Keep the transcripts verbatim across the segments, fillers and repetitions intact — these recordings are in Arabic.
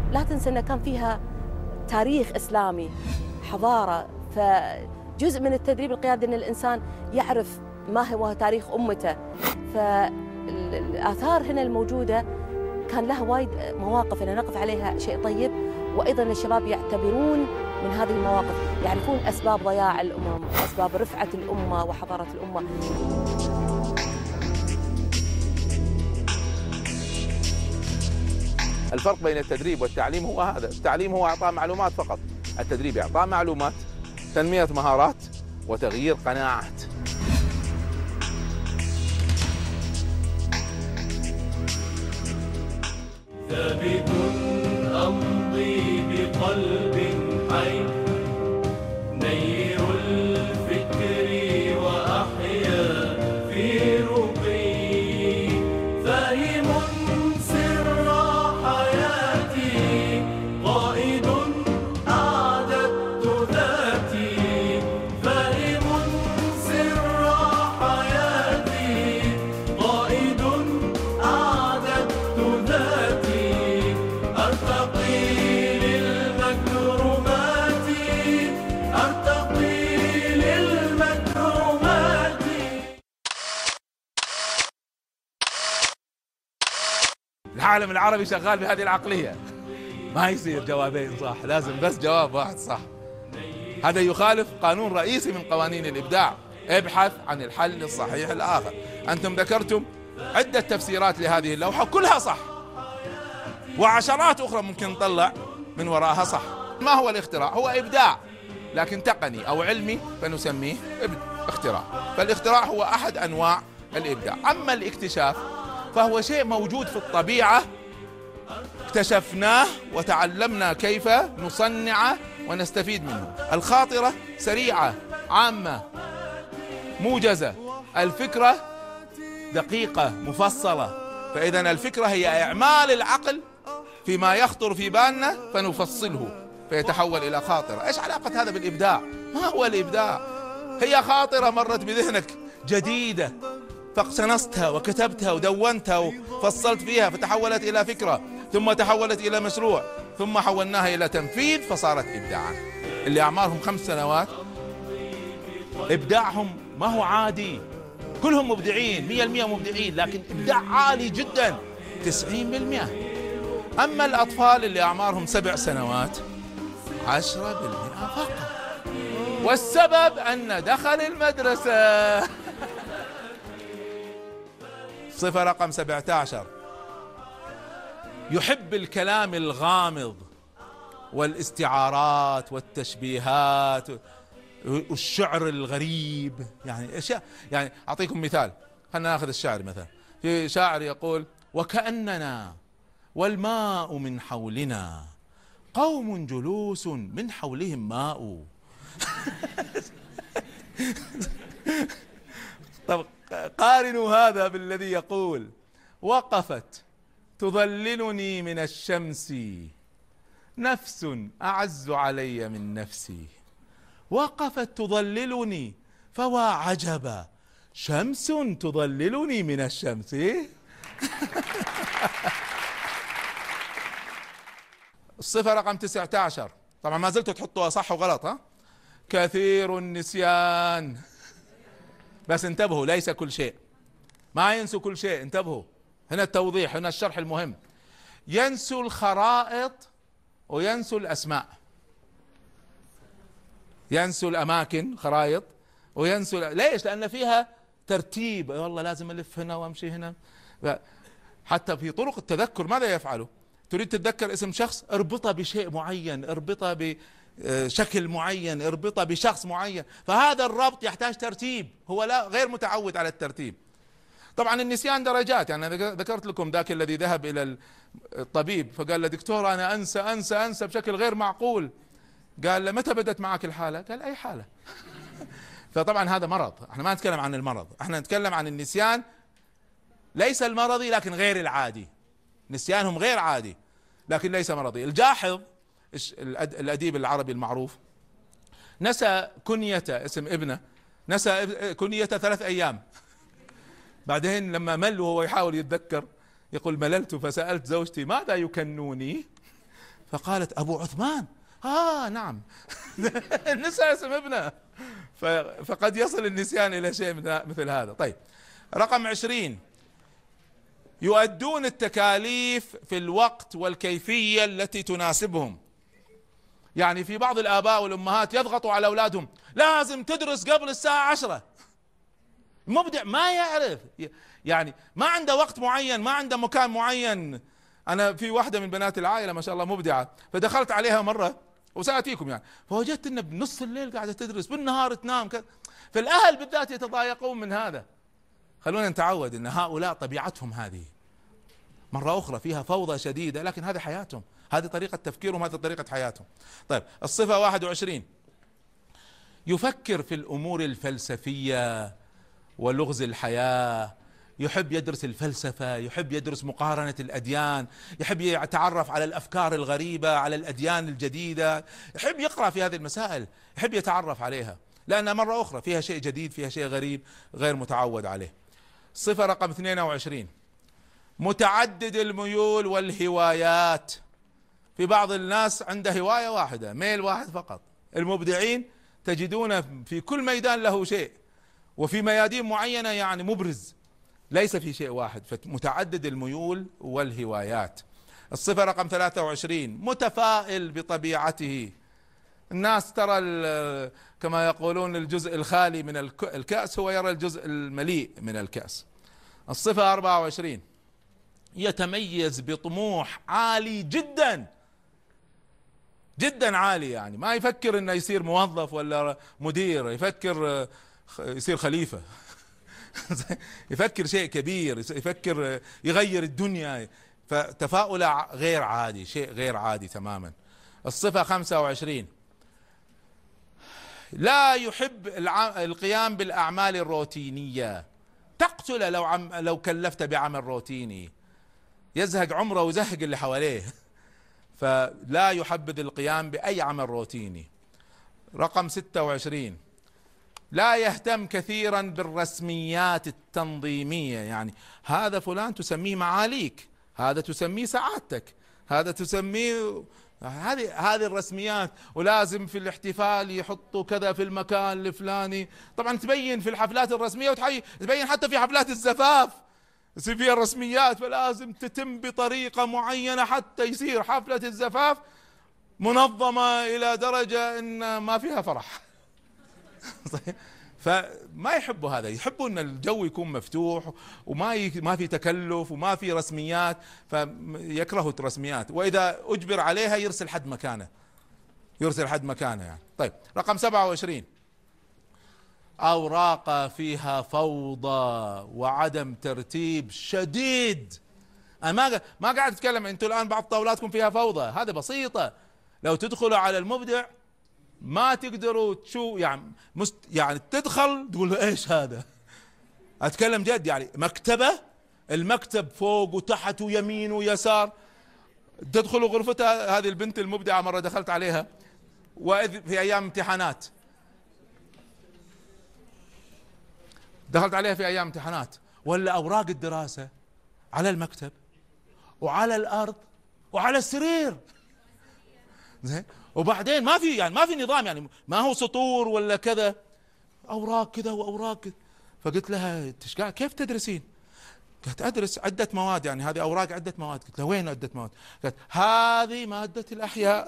لا تنسى أن كان فيها تاريخ إسلامي، حضارة. فجزء من التدريب القيادي أن الإنسان يعرف ما هو تاريخ أمته. فالآثار هنا الموجودة كان لها وايد مواقف أن نقف عليها شيء طيب، وأيضا الشباب يعتبرون من هذه المواقف، يعرفون أسباب ضياع الأمم، أسباب رفعة الأمة وحضارة الأمة. الفرق بين التدريب والتعليم هو هذا، التعليم هو إعطاء معلومات فقط، التدريب إعطاء معلومات، تنمية مهارات، وتغيير قناعات. ثابت أمضي بقلب حي، نير الفكر وأحيا في رقي، فاهم سر حياتي، قائد أعددت ذاتي، فاهم سر حياتي، قائد أعددت ذاتي، أرتقي للمكرمات، أرتقي للمكرمات. العالم العربي شغال بهذه العقلية، ما يصير جوابين صح، لازم بس جواب واحد صح. هذا يخالف قانون رئيسي من قوانين الإبداع، ابحث عن الحل الصحيح الآخر. أنتم ذكرتم عدة تفسيرات لهذه اللوحة كلها صح، وعشرات أخرى ممكن نطلع من وراءها صح. ما هو الاختراع؟ هو إبداع، لكن تقني أو علمي فنسميه اختراع. فالاختراع هو أحد أنواع الإبداع. أما الاكتشاف فهو شيء موجود في الطبيعة، اكتشفناه وتعلمنا كيف نصنعه ونستفيد منه. الخاطرة سريعة، عامة، موجزة. الفكرة دقيقة، مفصلة. فإذا الفكرة هي إعمال العقل فيما يخطر في بالنا فنفصله فيتحول إلى خاطرة. إيش علاقة هذا بالإبداع؟ ما هو الإبداع؟ هي خاطرة مرت بذهنك جديدة، فاقتنصتها وكتبتها ودونتها وفصلت فيها فتحولت إلى فكرة، ثم تحولت إلى مشروع، ثم حولناها إلى تنفيذ فصارت إبداعا. اللي أعمارهم خمس سنوات إبداعهم ما هو عادي، كلهم مبدعين، مئة بالمئة مبدعين، لكن إبداع عالي جدا تسعين بالمئة. أما الأطفال اللي أعمارهم سبع سنوات عشرة بالمئة فقط. والسبب أن دخل المدرسة. صفة رقم سبعة عشر، يحب الكلام الغامض والاستعارات والتشبيهات والشعر الغريب. يعني اشياء، يعني اعطيكم مثال، خلينا ناخذ الشعر مثلا. في شاعر يقول: وكأننا والماء من حولنا قوم جلوس من حولهم ماء. طب قارنوا هذا بالذي يقول: وقفت تظللني من الشمس نفس أعز علي من نفسي، وقفت تظللني فوا عجبا شمس تظللني من الشمس. الصفة رقم تسعة عشر، طبعا ما زلتوا تحطوها صح وغلط، ها؟ كثير النسيان. بس انتبهوا، ليس كل شيء، ما ينسوا كل شيء، انتبهوا، هنا التوضيح، هنا الشرح المهم. ينسوا الخرائط وينسوا الأسماء، ينسوا الأماكن خرائط وينسوا. ليش؟ لأن فيها ترتيب، والله لازم ألف هنا وأمشي هنا. حتى في طرق التذكر ماذا يفعلوا؟ تريد تتذكر اسم شخص، اربطه بشيء معين، اربطه بشكل معين، اربطه بشخص معين. فهذا الربط يحتاج ترتيب، هو لا غير متعود على الترتيب. طبعا النسيان درجات، يعني أنا ذكرت لكم ذاك الذي ذهب إلى الطبيب فقال له: دكتور أنا أنسى أنسى أنسى بشكل غير معقول. قال له: متى بدأت معك الحالة؟ قال: أي حالة. فطبعا هذا مرض، احنا ما نتكلم عن المرض، احنا نتكلم عن النسيان ليس المرضي لكن غير العادي. نسيانهم غير عادي لكن ليس مرضي. الجاحظ الأديب العربي المعروف نسى كنيته، اسم ابنه، نسى كنيته ثلاث أيام. بعدين لما مل وهو يحاول يتذكر يقول: مللت فسألت زوجتي ماذا يكنوني؟ فقالت أبو عثمان. آه نعم. نسى اسم ابنه، فقد يصل النسيان إلى شيء مثل هذا. طيب رقم عشرين، يؤدون التكاليف في الوقت والكيفية التي تناسبهم. يعني في بعض الآباء والأمهات يضغطوا على أولادهم لازم تدرس قبل الساعة عشرة. مبدع ما يعرف، يعني ما عنده وقت معين، ما عنده مكان معين. أنا في واحدة من بنات العائلة ما شاء الله مبدعة، فدخلت عليها مرة وسأتيكم يعني، فوجدت إنه بنص الليل قاعدة تدرس، بالنهار تنام كذا. فالأهل بالذات يتضايقون من هذا. خلونا نتعود ان هؤلاء طبيعتهم هذه، مرة اخرى فيها فوضى شديدة، لكن هذه حياتهم، هذه طريقة تفكيرهم، هذه طريقة حياتهم. طيب الصفة واحد وعشرين، يفكر في الامور الفلسفية ولغز الحياة، يحب يدرس الفلسفة، يحب يدرس مقارنة الاديان، يحب يتعرف على الافكار الغريبة، على الاديان الجديدة، يحب يقرأ في هذه المسائل، يحب يتعرف عليها، لأنها مرة أخرى فيها شيء جديد، فيها شيء غريب غير متعود عليه. صفة رقم اثنين وعشرين، متعدد الميول والهوايات. في بعض الناس عنده هواية واحدة، ميل واحد فقط. المبدعين تجدون في كل ميدان له شيء، وفي ميادين معينة يعني مبرز، ليس في شيء واحد، فمتعدد الميول والهوايات. الصفة رقم ثلاثة وعشرين، متفائل بطبيعته. الناس ترى كما يقولون الجزء الخالي من الكأس، هو يرى الجزء المليء من الكأس. الصفة أربعة وعشرين، يتميز بطموح عالي جدا جدا عالي، يعني ما يفكر انه يصير موظف ولا مدير، يفكر يصير خليفة. يفكر شيء كبير، يفكر يغير الدنيا، فتفاؤل غير عادي، شيء غير عادي تماما. الصفة خمسة وعشرين، لا يحب القيام بالأعمال الروتينية، تقتل لو عم لو كلفت بعمل روتيني، يزهق عمره ويزهق اللي حواليه، فلا يحبذ القيام بأي عمل روتيني. رقم ستة وعشرين، لا يهتم كثيرا بالرسميات التنظيمية، يعني هذا فلان تسميه معاليك، هذا تسميه سعادتك، هذا تسميه هذه هذه الرسميات، ولازم في الاحتفال يحطوا كذا في المكان الفلاني. طبعا تبين في الحفلات الرسمية، وتبين حتى في حفلات الزفاف يصير فيها الرسميات، فلازم تتم بطريقة معينة حتى يصير حفلة الزفاف منظمة إلى درجة إن ما فيها فرح. فما يحبوا هذا، يحبوا ان الجو يكون مفتوح وما ي... ما في تكلف وما في رسميات، فيكرهوا الرسميات، واذا اجبر عليها يرسل حد مكانه، يرسل حد مكانه يعني. طيب رقم سبعة وعشرين، اوراق فيها فوضى وعدم ترتيب شديد. انا ما ما قاعد اتكلم، انتم الان بعض طاولاتكم فيها فوضى، هذا بسيطة. لو تدخلوا على المبدع ما تقدروا تشو يعني مست يعني تدخل تقول ايش هذا. اتكلم جد، يعني مكتبه، المكتب فوق وتحت ويمين ويسار. تدخلوا غرفتها، هذه البنت المبدعه مره دخلت عليها واذ في ايام امتحانات، دخلت عليها في ايام امتحانات، ولا اوراق الدراسه على المكتب وعلى الارض وعلى السرير، زين. وبعدين ما في يعني ما في نظام، يعني ما هو سطور ولا كذا، اوراق كذا واوراق كذا. فقلت لها كيف تدرسين؟ قالت ادرس عدة مواد، يعني هذه اوراق عدة مواد. قلت لها وين عدة مواد؟ قالت هذه مادة الاحياء.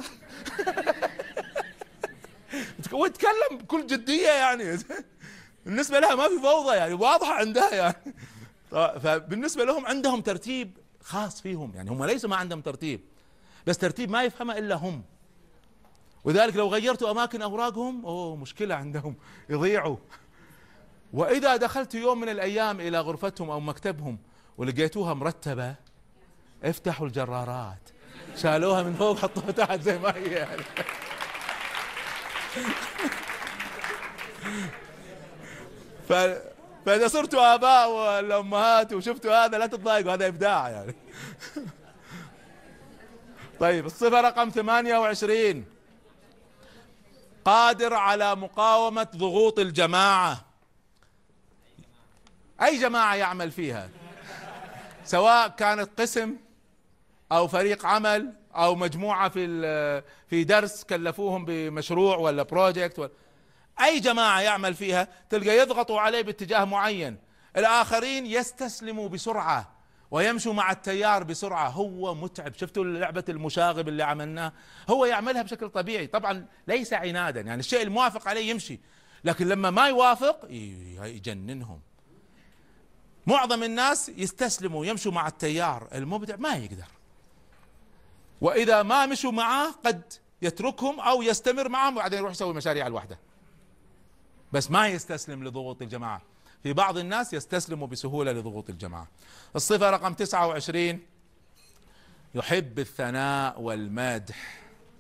وتكلم بكل جدية، يعني بالنسبة لها ما في فوضى، يعني واضحة عندها يعني. فبالنسبة لهم عندهم ترتيب خاص فيهم، يعني هم ليسوا ما عندهم ترتيب، بس ترتيب ما يفهمه الا هم. وذلك لو غيرتوا اماكن اوراقهم اوه مشكلة عندهم، يضيعوا. واذا دخلت يوم من الايام الى غرفتهم او مكتبهم ولقيتوها مرتبة، افتحوا الجرارات، شالوها من فوق حطوها تحت زي ما هي يعني. ف... فاذا صرتوا اباء ولا امهات وشفتوا هذا لا تتضايقوا، هذا ابداع يعني. طيب الصفة رقم ثمانية وعشرين، قادر على مقاومة ضغوط الجماعة، أي جماعة يعمل فيها، سواء كانت قسم أو فريق عمل او مجموعة في في درس كلفوهم بمشروع ولا بروجكت ولا اي جماعة يعمل فيها، تلقى يضغطوا عليه باتجاه معين، الاخرين يستسلموا بسرعة ويمشوا مع التيار بسرعة. هو متعب. شفتوا لعبة المشاغب اللي عملناه؟ هو يعملها بشكل طبيعي، طبعا ليس عنادا، يعني الشيء الموافق عليه يمشي، لكن لما ما يوافق يجننهم. معظم الناس يستسلموا يمشوا مع التيار، المبدع ما يقدر، واذا ما مشوا معاه قد يتركهم او يستمر معهم وبعدين يروح يسوي مشاريع لوحده، بس ما يستسلم لضغوط الجماعة. في بعض الناس يستسلموا بسهولة لضغوط الجماعة. الصفة رقم تسعة وعشرين، يحب الثناء والمدح.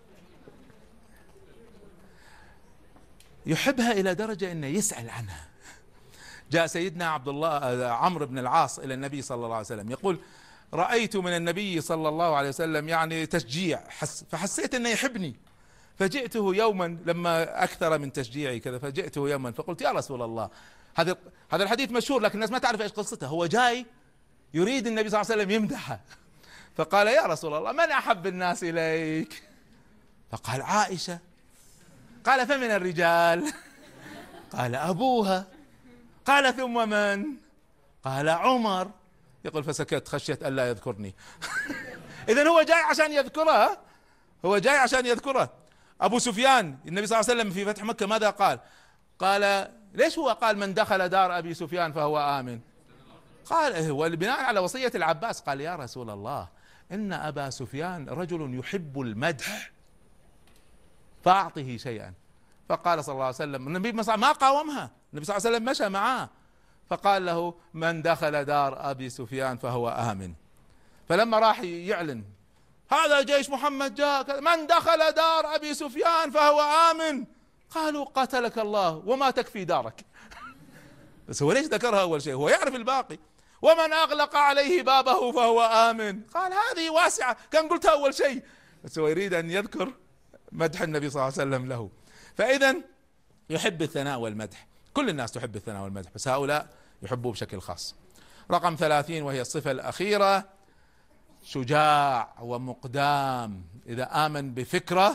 يحبها إلى درجة أنه يسأل عنها. جاء سيدنا عبد الله عمرو بن العاص إلى النبي صلى الله عليه وسلم يقول: رأيت من النبي صلى الله عليه وسلم يعني تشجيع، حس فحسيت أنه يحبني، فجئته يوما لما أكثر من تشجيعي كذا، فجئته يوما فقلت: يا رسول الله، هذا هذا الحديث مشهور لكن الناس ما تعرف ايش قصته. هو جاي يريد النبي صلى الله عليه وسلم يمدحه، فقال: يا رسول الله، من أحب الناس إليك؟ فقال: عائشة. قال: فمن الرجال؟ قال: أبوها. قال: ثم من؟ قال: عمر. يقول: فسكت خشية ألا يذكرني. إذن هو جاي عشان يذكرها، هو جاي عشان يذكرها. أبو سفيان، النبي صلى الله عليه وسلم في فتح مكة ماذا قال؟ قال: ليش هو قال من دخل دار أبي سفيان فهو آمن؟ قال هو بناء على وصية العباس. قال: يا رسول الله، إن أبا سفيان رجل يحب المدح فأعطه شيئا. فقال صلى الله عليه وسلم، النبي ما قاومها، النبي صلى الله عليه وسلم مشى معاه، فقال له: من دخل دار أبي سفيان فهو آمن. فلما راح يعلن هذا جيش محمد جاء، من دخل دار أبي سفيان فهو آمن، قالوا: قاتلك الله وما تكفي دارك. بس هو ليش ذكرها أول شيء؟ هو يعرف الباقي. ومن أغلق عليه بابه فهو آمن، قال هذه واسعة، كان قلتها أول شيء، بس هو يريد أن يذكر مدح النبي صلى الله عليه وسلم له. فإذا يحب الثناء والمدح. كل الناس تحب الثناء والمدح، بس هؤلاء يحبوه بشكل خاص. رقم ثلاثين وهي الصفة الأخيرة، شجاع ومقدام. إذا آمن بفكرة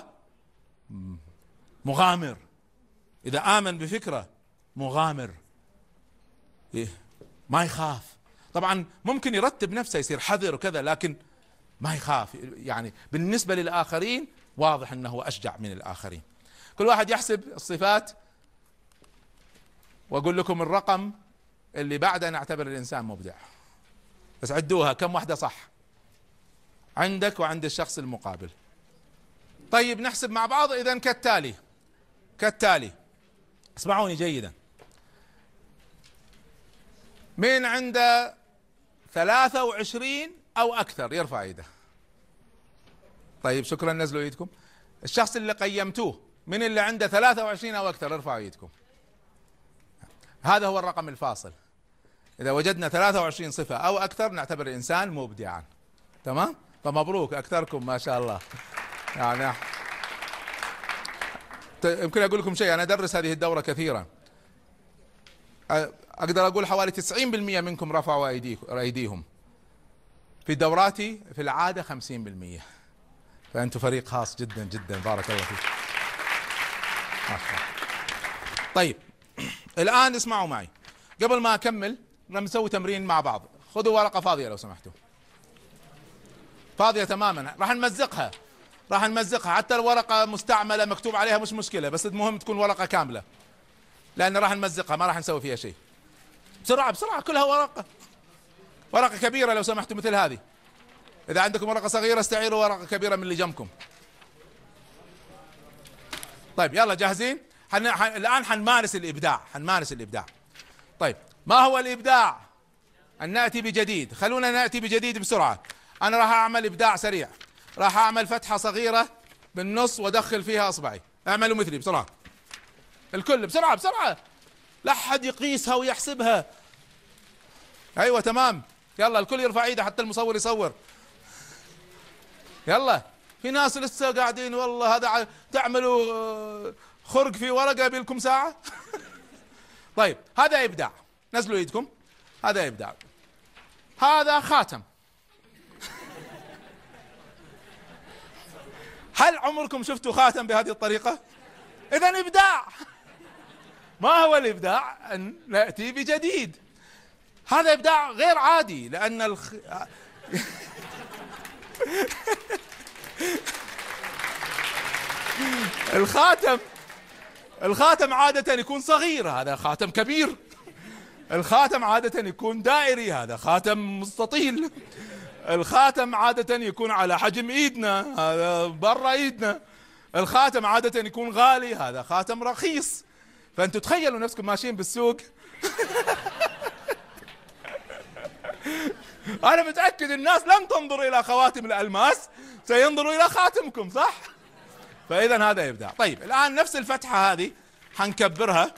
مغامر، إذا آمن بفكرة مغامر، إيه؟ ما يخاف. طبعا ممكن يرتب نفسه يصير حذر وكذا، لكن ما يخاف. يعني بالنسبة للآخرين واضح أنه أشجع من الآخرين. كل واحد يحسب الصفات وأقول لكم الرقم اللي بعده نعتبر الإنسان مبدع. بس عدوها كم واحدة صح عندك وعند الشخص المقابل. طيب نحسب مع بعض. إذن كالتالي كالتالي اسمعوني جيدا. من عنده ثلاثة وعشرين أو أكثر يرفع يده. طيب شكرا، نزلوا ايدكم. الشخص اللي قيمتوه من اللي عنده ثلاثة وعشرين أو أكثر ارفعوا ايدكم. هذا هو الرقم الفاصل. إذا وجدنا ثلاثة وعشرين صفة أو أكثر نعتبر الإنسان مبدعا. تمام؟ فمبروك أكثركم ما شاء الله. يعني يمكن أقول لكم شيء، أنا أدرس هذه الدورة كثيرا، أقدر أقول حوالي تسعين بالمئة منكم رفعوا أيديهم. في دوراتي في العادة خمسين بالمئة. فأنتم فريق خاص جدا جدا، بارك الله فيك. طيب الآن اسمعوا معي قبل ما أكمل، نسوي تمرين مع بعض. خذوا ورقة فاضية لو سمحتوا، فاضية تماما. راح نمزقها راح نمزقها حتى الورقة مستعملة مكتوب عليها مش مشكلة، بس المهم تكون ورقة كاملة، لأن راح نمزقها ما راح نسوي فيها شيء. بسرعة بسرعة، كلها ورقة ورقة كبيرة لو سمحتوا مثل هذه. إذا عندكم ورقة صغيرة استعيروا ورقة كبيرة من اللي جنبكم. طيب يلا جاهزين؟ حن... حن... الآن حنمارس الإبداع حنمارس الإبداع. طيب ما هو الإبداع؟ أن نأتي بجديد. خلونا نأتي بجديد بسرعة. أنا راح أعمل إبداع سريع، راح أعمل فتحة صغيرة بالنص وأدخل فيها أصبعي. اعملوا مثلي بسرعة الكل، بسرعة بسرعة، لا أحد يقيسها ويحسبها. أيوة تمام، يلا الكل يرفع ايده حتى المصور يصور. يلا في ناس لسه قاعدين، والله هذا تعملوا خرق في ورقة بلكم ساعة. طيب هذا إبداع، نزلوا ايدكم. هذا إبداع. هذا خاتم. هل عمركم شفتوا خاتم بهذه الطريقة؟ إذن إبداع. ما هو الإبداع؟ أن نأتي بجديد. هذا إبداع غير عادي، لأن الخ... الخاتم الخاتم عادة يكون صغير، هذا خاتم كبير. الخاتم عادة يكون دائري، هذا خاتم مستطيل. الخاتم عادة يكون على حجم ايدنا، هذا برا ايدنا. الخاتم عادة يكون غالي، هذا خاتم رخيص. فانتوا تخيلوا نفسكم ماشيين بالسوق. انا متأكد الناس لن تنظر الى خواتم الالماس، سينظروا الى خاتمكم، صح؟ فاذا هذا يبدأ. طيب الان نفس الفتحة هذه حنكبرها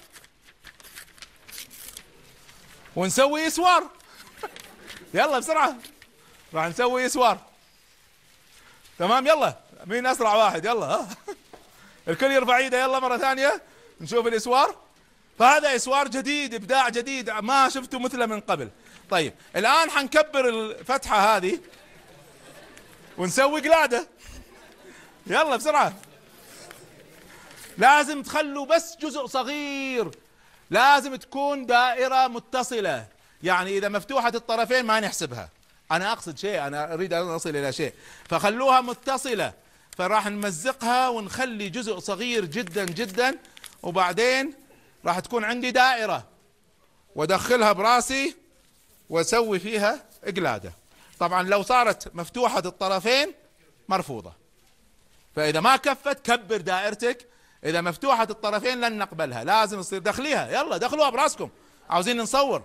ونسوي اسوار. يلا بسرعة راح نسوي اسوار. تمام، يلا مين اسرع واحد؟ يلا ها الكل يرفع ايده. يلا مرة ثانية نشوف الاسوار. فهذا اسوار جديد، ابداع جديد ما شفتوا مثله من قبل. طيب الان حنكبر الفتحة هذه ونسوي قلادة. يلا بسرعة. لازم تخلوا بس جزء صغير، لازم تكون دائرة متصلة. يعني اذا مفتوحة الطرفين ما نحسبها. انا اقصد شيء، انا اريد ان اصل الى شيء، فخلوها متصلة. فراح نمزقها ونخلي جزء صغير جدا جدا، وبعدين راح تكون عندي دائرة وادخلها براسي واسوي فيها قلادة. طبعا لو صارت مفتوحة الطرفين مرفوضة، فاذا ما كفت كبر دائرتك. اذا مفتوحة الطرفين لن نقبلها، لازم تصير دخليها. يلا دخلوها براسكم، عاوزين نصور.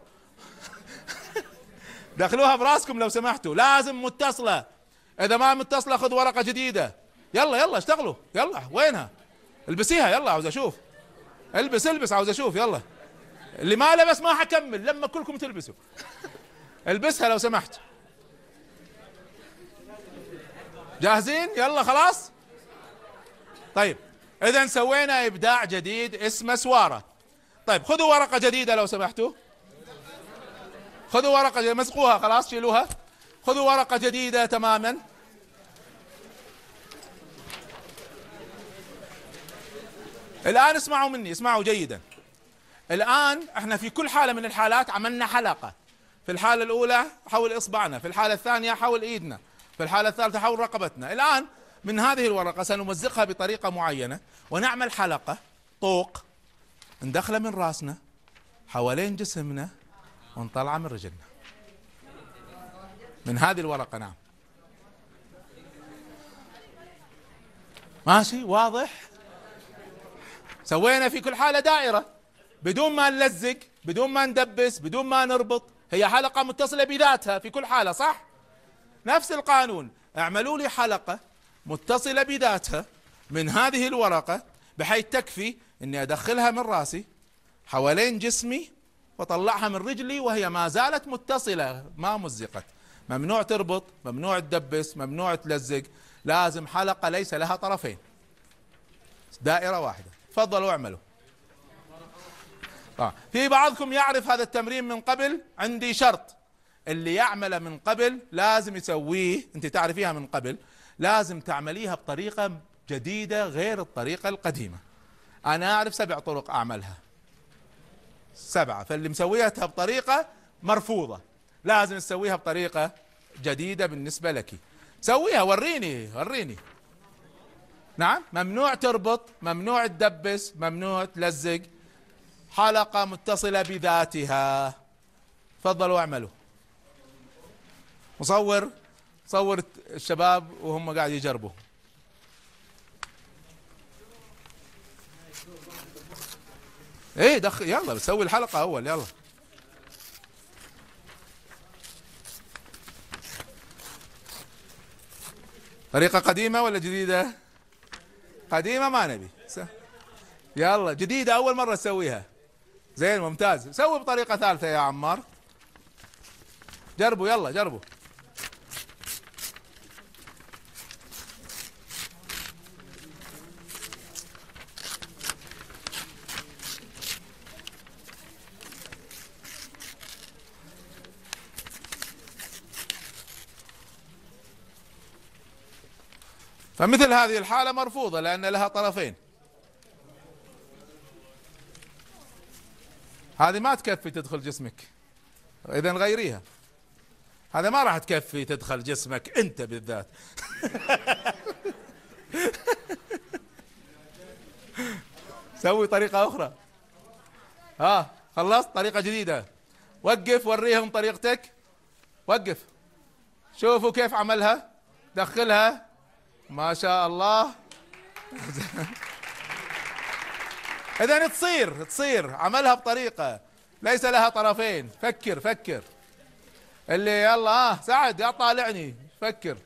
دخلوها براسكم لو سمحتوا، لازم متصلة. اذا ما متصلة خذ ورقة جديدة. يلا يلا اشتغلوا. يلا وينها؟ البسيها. يلا عاوز اشوف. البس البس عاوز اشوف. يلا اللي ما لبس ما حكمل لما كلكم تلبسوا. البسها لو سمحت. جاهزين؟ يلا خلاص. طيب اذا سوينا ابداع جديد اسمه سوارة. طيب خذوا ورقة جديدة لو سمحتوا. خذوا ورقة جديدة، مسقوها خلاص شيلوها. خذوا ورقة جديدة تماما. الآن اسمعوا مني، اسمعوا جيدا. الآن احنا في كل حالة من الحالات عملنا حلقة. في الحالة الأولى حول إصبعنا، في الحالة الثانية حول إيدنا، في الحالة الثالثة حول رقبتنا. الآن من هذه الورقة سنمزقها بطريقة معينة ونعمل حلقة طوق ندخله من راسنا حوالين جسمنا ونطلعه من رجلنا من هذه الورقة. نعم ماشي واضح؟ سوينا في كل حالة دائرة بدون ما نلزق، بدون ما ندبس، بدون ما نربط. هي حلقة متصلة بذاتها في كل حالة، صح؟ نفس القانون. اعملوا لي حلقة متصلة بذاتها من هذه الورقة بحيث تكفي اني ادخلها من راسي حوالين جسمي وطلعها من رجلي وهي ما زالت متصلة ما مزقت. ممنوع تربط، ممنوع تدبس، ممنوع تلزق. لازم حلقة ليس لها طرفين، دائرة واحدة. تفضلوا اعملوا. آه. في بعضكم يعرف هذا التمرين من قبل. عندي شرط، اللي يعمله من قبل لازم يسويه. انت تعرفيها من قبل، لازم تعمليها بطريقة جديدة غير الطريقة القديمة. انا اعرف سبع طرق اعملها، سبعة. فاللي مسويها بطريقة مرفوضة لازم تسويها بطريقة جديدة بالنسبة لك. سويها، وريني وريني. نعم، ممنوع تربط، ممنوع تدبس، ممنوع تلزق. حلقة متصلة بذاتها. تفضلوا اعملوا. مصور صور الشباب وهم قاعد يجربوا. ايه دخل. يلا بسوي الحلقة اول. يلا طريقة قديمة ولا جديدة؟ قديمة ما نبي. يلا جديدة اول مرة تسويها. زين ممتاز. سوي بطريقة ثالثة يا عمار. جربوا يلا جربوا. فمثل هذه الحالة مرفوضة لأن لها طرفين. هذه ما تكفي تدخل جسمك، إذا غيريها. هذا ما راح تكفي تدخل جسمك أنت بالذات. سوي طريقة أخرى. ها خلصت؟ طريقة جديدة. وقف وريهم طريقتك. وقف شوفوا كيف عملها. دخلها ما شاء الله. إذا تصير تصير عملها بطريقة ليس لها طرفين. فكر فكر. اللي يلا ها سعد يا طالعني فكر.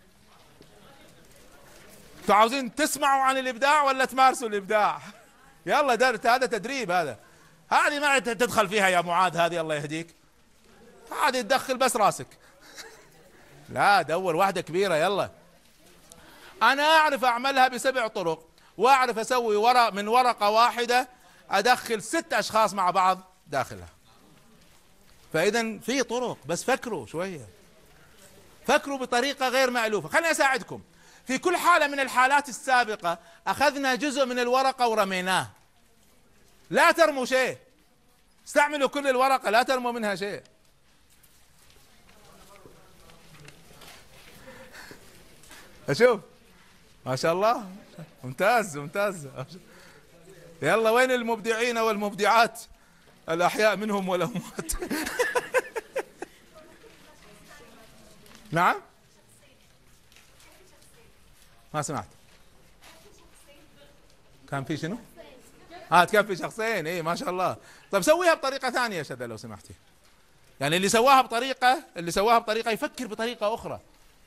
انتوا عاوزين تسمعوا عن الإبداع ولا تمارسوا الإبداع؟ يلا درت هذا تدريب. هذا هذه ما تدخل فيها يا معاذ. هذه الله يهديك. هذه تدخل بس راسك. لا دور واحدة كبيرة. يلا أنا أعرف أعملها بسبع طرق، وأعرف أسوي ورق من ورقة واحدة أدخل ست أشخاص مع بعض داخلها. فإذا في طرق، بس فكروا شوية. فكروا بطريقة غير مألوفة. خليني أساعدكم. في كل حالة من الحالات السابقة أخذنا جزء من الورقة ورميناه. لا ترموا شيء. استعملوا كل الورقة، لا ترموا منها شيء. أشوف ما شاء الله. ممتاز ممتاز. يلا وين المبدعين والمبدعات الأحياء منهم والأموات؟ نعم ما سمعت. كان في شنو؟ اه كان في شخصين. ايه ما شاء الله. طيب سويها بطريقة ثانية يا شذا لو سمحتي. يعني اللي سواها بطريقة اللي سواها بطريقة يفكر بطريقة أخرى.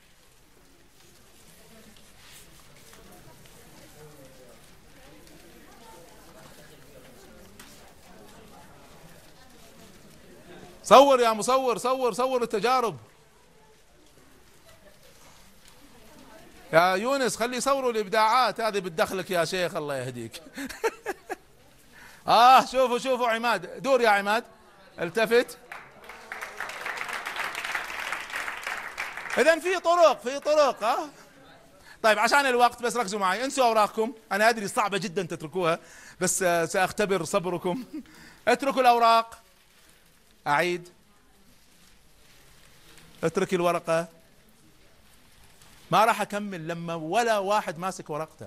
صور يا مصور. صور صور التجارب يا يونس. خلي يصوروا الإبداعات هذه بتدخلك يا شيخ الله يهديك. آه شوفوا شوفوا عماد. دور يا عماد. التفت. إذن في طرق في طرق. آه طيب عشان الوقت بس ركزوا معي. انسوا أوراقكم. أنا أدري صعبة جدا تتركوها، بس آه سأختبر صبركم. اتركوا الأوراق. أعيد. اترك الورقة. ما راح أكمل لما ولا واحد ماسك ورقته.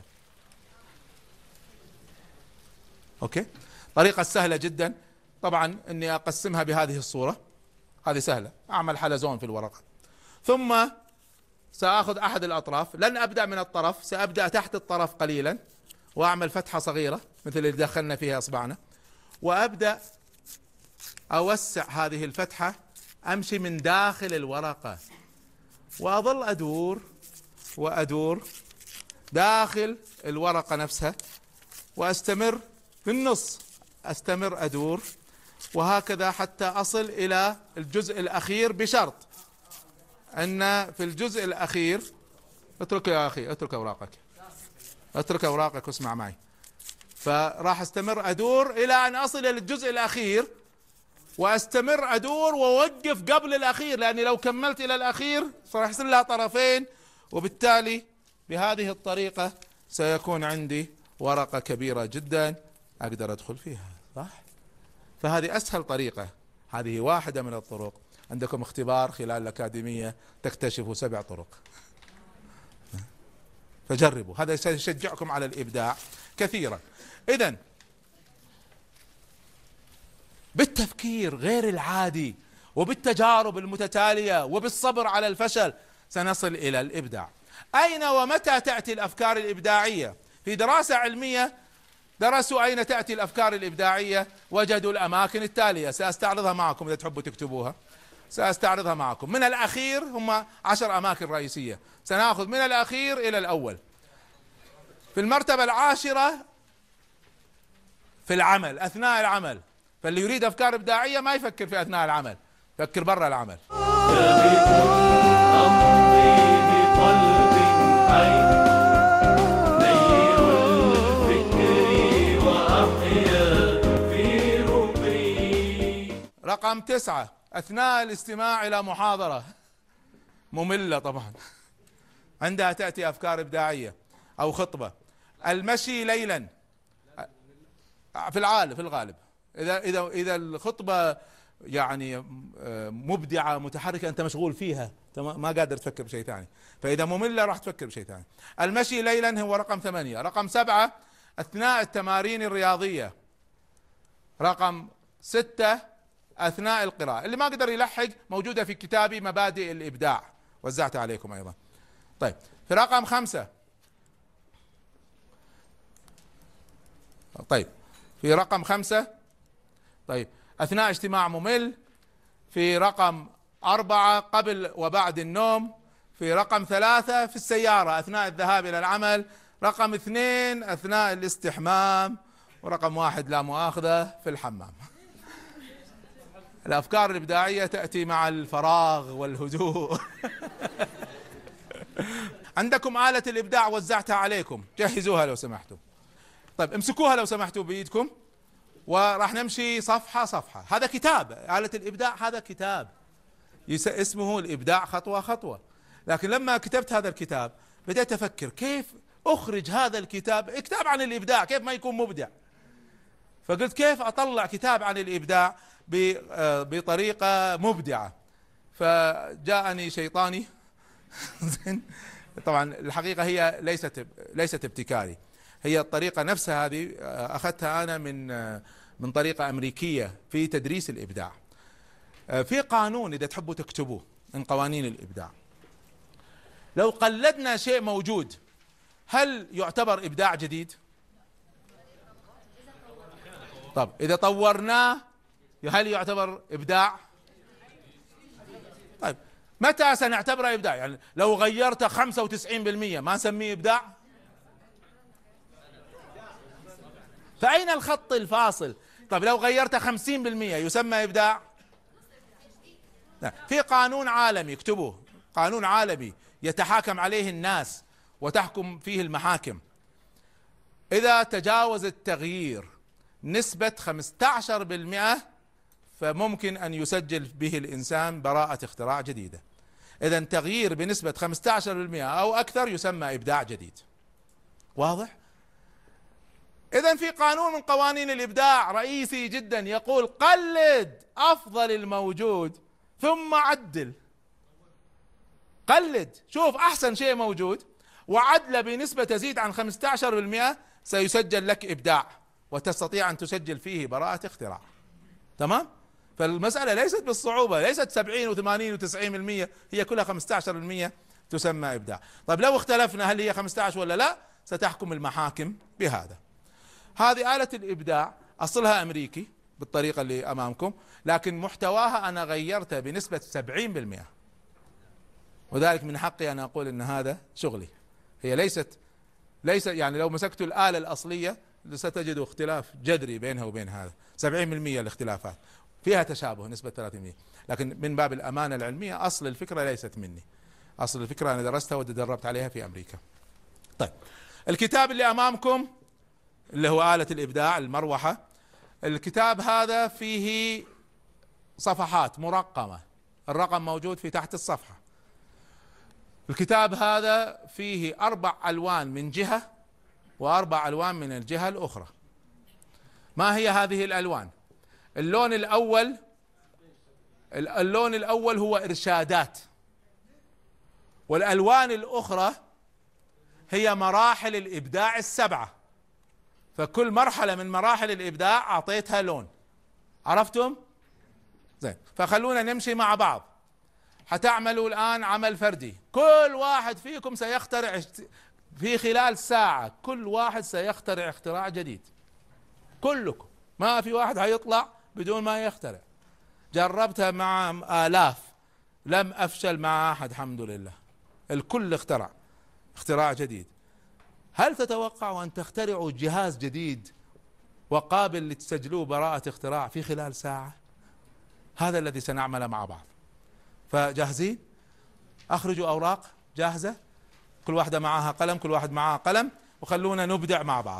أوكي. طريقة سهلة جدا. طبعا إني أقسمها بهذه الصورة. هذه سهلة. أعمل حلزون في الورقة، ثم سأخذ أحد الأطراف. لن أبدأ من الطرف، سأبدأ تحت الطرف قليلا وأعمل فتحة صغيرة مثل اللي دخلنا فيها إصبعنا، وأبدأ أوسع هذه الفتحة. أمشي من داخل الورقة وأظل أدور وأدور داخل الورقة نفسها، وأستمر في النص. أستمر أدور وهكذا حتى أصل إلى الجزء الأخير، بشرط أن في الجزء الأخير اترك يا أخي اترك أوراقك اترك أوراقك واسمع معي. فراح أستمر أدور إلى أن أصل إلى الجزء الأخير، واستمر ادور واوقف قبل الاخير، لاني لو كملت الى الاخير راح يصير لها طرفين، وبالتالي بهذه الطريقة سيكون عندي ورقة كبيرة جدا اقدر ادخل فيها. صح؟ فهذه اسهل طريقة. هذه واحدة من الطرق. عندكم اختبار خلال الاكاديمية تكتشفوا سبع طرق، فجربوا. هذا سيشجعكم على الابداع كثيرا. اذن بالتفكير غير العادي وبالتجارب المتتالية وبالصبر على الفشل سنصل إلى الإبداع. أين ومتى تأتي الأفكار الإبداعية؟ في دراسة علمية درسوا أين تأتي الأفكار الإبداعية، وجدوا الأماكن التالية. سأستعرضها معكم إذا تحبوا تكتبوها. سأستعرضها معكم. من الأخير هم عشر أماكن رئيسية، سنأخذ من الأخير إلى الأول. في المرتبة العاشرة في العمل، أثناء العمل. فاللي يريد أفكار إبداعية ما يفكر في أثناء العمل، يفكر برا العمل. رقم تسعة، أثناء الاستماع إلى محاضرة مملة طبعا، عندها تأتي أفكار إبداعية أو خطبة. المشي ليلا في العالم في الغالب، إذا إذا إذا الخطبة يعني مبدعة متحركة أنت مشغول فيها ما قادر تفكر بشيء ثاني، فإذا مملة راح تفكر بشيء ثاني. المشي ليلا هو رقم ثمانية. رقم سبعة أثناء التمارين الرياضية. رقم ستة أثناء القراءة. اللي ما قدر يلحق موجودة في كتابي مبادئ الإبداع، وزعتها عليكم أيضا. طيب في رقم خمسة، طيب في رقم خمسة طيب أثناء اجتماع ممل. في رقم أربعة قبل وبعد النوم. في رقم ثلاثة في السيارة أثناء الذهاب إلى العمل. رقم اثنين أثناء الاستحمام. ورقم واحد لا مؤاخذة في الحمام. الأفكار الإبداعية تأتي مع الفراغ والهدوء. عندكم آلة الإبداع وزعتها عليكم، جهزوها لو سمحتوا. طيب امسكوها لو سمحتوا بإيدكم وراح نمشي صفحة صفحة. هذا كتاب، آلة الإبداع هذا كتاب اسمه الإبداع خطوة خطوة. لكن لما كتبت هذا الكتاب بدأت أفكر كيف أخرج هذا الكتاب، كتاب عن الإبداع كيف ما يكون مبدع. فقلت كيف أطلع كتاب عن الإبداع بطريقة مبدعة. فجاءني شيطاني. طبعا الحقيقة هي ليست ليست ابتكاري، هي الطريقة نفسها هذه أخذتها أنا من من طريقة أمريكية في تدريس الإبداع. في قانون إذا تحبوا تكتبوه من قوانين الإبداع، لو قلدنا شيء موجود هل يعتبر إبداع جديد؟ طب إذا طورناه هل يعتبر إبداع؟ طيب متى سنعتبره إبداع؟ يعني لو غيرت خمسة وتسعين بالمئة ما نسميه إبداع؟ فأين الخط الفاصل؟ طب لو غيرت خمسين بالمئة يسمى إبداع؟ لا. في قانون عالمي اكتبوه، قانون عالمي يتحاكم عليه الناس وتحكم فيه المحاكم. إذا تجاوز التغيير نسبة خمسة عشر بالمئة فممكن أن يسجل به الإنسان براءة اختراع جديدة. إذا تغيير بنسبة خمسة عشر بالمئة أو أكثر يسمى إبداع جديد. واضح؟ إذا في قانون من قوانين الإبداع رئيسي جدا يقول قلد أفضل الموجود ثم عدل. قلد، شوف أحسن شيء موجود وعدله بنسبة تزيد عن خمسة عشر بالمئة سيسجل لك إبداع وتستطيع أن تسجل فيه براءة اختراع. تمام؟ فالمسألة ليست بالصعوبة، ليست سبعين وثمانين وتسعين بالمئة، هي كلها خمسة عشر بالمئة تسمى إبداع. طيب لو اختلفنا هل هي خمسة عشر ولا لا، ستحكم المحاكم بهذا. هذه آلة الإبداع أصلها أمريكي بالطريقة اللي أمامكم، لكن محتواها أنا غيرته بنسبة سبعين بالمئة، وذلك من حقي أن أقول أن هذا شغلي. هي ليست ليس يعني لو مسكتوا الآلة الأصلية ستجدوا اختلاف جذري بينها وبين هذا. سبعين بالمئة الاختلافات فيها تشابه نسبة ثلاثين بالمئة، لكن من باب الأمانة العلمية أصل الفكرة ليست مني، أصل الفكرة أنا درستها وتدربت عليها في أمريكا. طيب الكتاب اللي أمامكم اللي هو آلة الإبداع المروحة، الكتاب هذا فيه صفحات مرقمة، الرقم موجود في تحت الصفحة. الكتاب هذا فيه أربع ألوان من جهة وأربع ألوان من الجهة الأخرى. ما هي هذه الألوان؟ اللون الأول اللون الأول هو إرشادات، والألوان الأخرى هي مراحل الإبداع السبعة. فكل مرحلة من مراحل الإبداع أعطيتها لون. عرفتم؟ زين، فخلونا نمشي مع بعض. حتعملوا الآن عمل فردي، كل واحد فيكم سيخترع في خلال ساعة، كل واحد سيخترع اختراع جديد. كلكم، ما في واحد هيطلع بدون ما يخترع. جربتها مع آلاف لم أفشل مع أحد الحمد لله، الكل اخترع اختراع جديد. هل تتوقعوا أن تخترعوا جهاز جديد وقابل لتسجلوه براءة اختراع في خلال ساعة؟ هذا الذي سنعمل مع بعض. فجاهزين؟ أخرجوا أوراق جاهزة، كل واحدة معها قلم، كل واحد معها قلم، وخلونا نبدع مع بعض.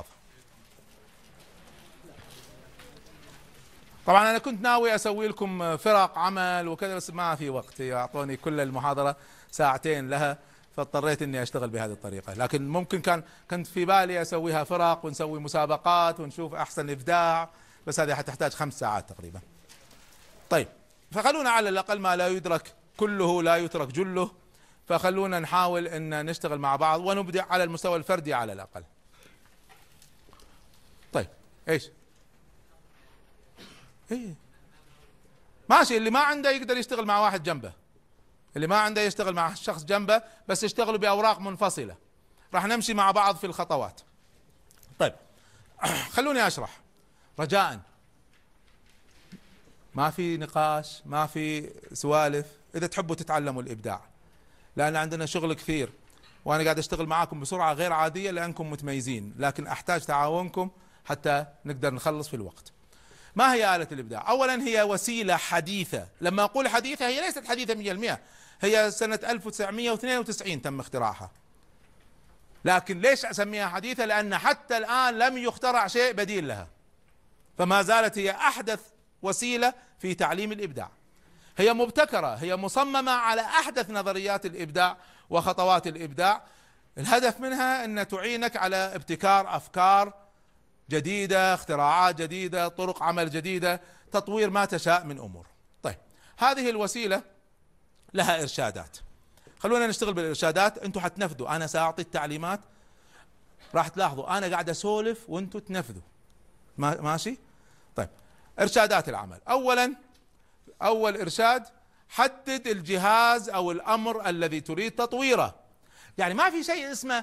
طبعا أنا كنت ناوي أسوي لكم فرق عمل وكذا، بس ما في وقت، أعطوني كل المحاضرة ساعتين لها، فاضطريت اني اشتغل بهذه الطريقة. لكن ممكن كان كنت في بالي اسويها فرق ونسوي مسابقات ونشوف احسن ابداع، بس هذه حتحتاج خمس ساعات تقريبا. طيب، فخلونا على الاقل ما لا يدرك كله لا يترك جله، فخلونا نحاول ان نشتغل مع بعض ونبدع على المستوى الفردي على الاقل. طيب ايش؟ ايه ماشي، اللي ما عنده يقدر يشتغل مع واحد جنبه، اللي ما عنده يشتغل مع شخص جنبه، بس يشتغلوا بأوراق منفصلة. راح نمشي مع بعض في الخطوات. طيب خلوني أشرح رجاء، ما في نقاش، ما في سوالف، إذا تحبوا تتعلموا الإبداع، لأن عندنا شغل كثير وأنا قاعد أشتغل معاكم بسرعة غير عادية لأنكم متميزين، لكن أحتاج تعاونكم حتى نقدر نخلص في الوقت. ما هي آلة الإبداع؟ أولا هي وسيلة حديثة، لما أقول حديثة هي ليست حديثة مئة بالمئة، هي سنة ألف وتسعمئة واثنين وتسعين تم اختراعها. لكن ليش أسميها حديثة؟ لأن حتى الآن لم يخترع شيء بديل لها، فما زالت هي أحدث وسيلة في تعليم الإبداع. هي مبتكرة، هي مصممة على أحدث نظريات الإبداع وخطوات الإبداع. الهدف منها أن تعينك على ابتكار أفكار جديدة، اختراعات جديدة، طرق عمل جديدة، تطوير ما تشاء من أمور. طيب هذه الوسيلة لها إرشادات، خلونا نشتغل بالإرشادات. أنتم حتنفذوا، أنا سأعطي التعليمات، راح تلاحظوا أنا قاعد أسولف وأنتم تنفذوا. ماشي؟ طيب إرشادات العمل. أولا أول إرشاد، حدد الجهاز أو الأمر الذي تريد تطويره. يعني ما في شيء اسمه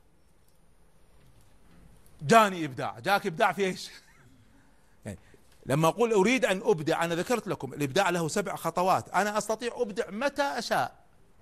جاني إبداع، جاك إبداع في إيش؟ يعني لما أقول أريد أن أبدع، أنا ذكرت لكم الإبداع له سبع خطوات، أنا أستطيع أبدع متى أشاء،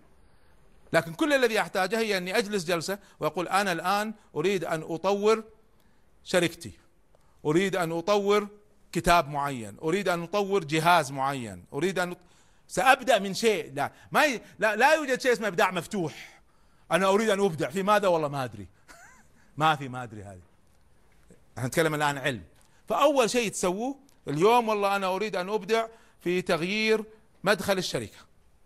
لكن كل الذي أحتاجه هي أني أجلس جلسة وأقول أنا الآن أريد أن أطور شركتي، أريد أن أطور كتاب معين، أريد أن أطور جهاز معين، أريد أن سأبدأ من شيء. لا ما ي... لا, لا يوجد شيء اسمه إبداع مفتوح، أنا أريد أن أبدع في ماذا والله ما أدري. ما في ما أدري، هذه احنا نتكلم الآن علم. فأول شيء تسووه اليوم، والله أنا أريد أن أبدع في تغيير مدخل الشركة،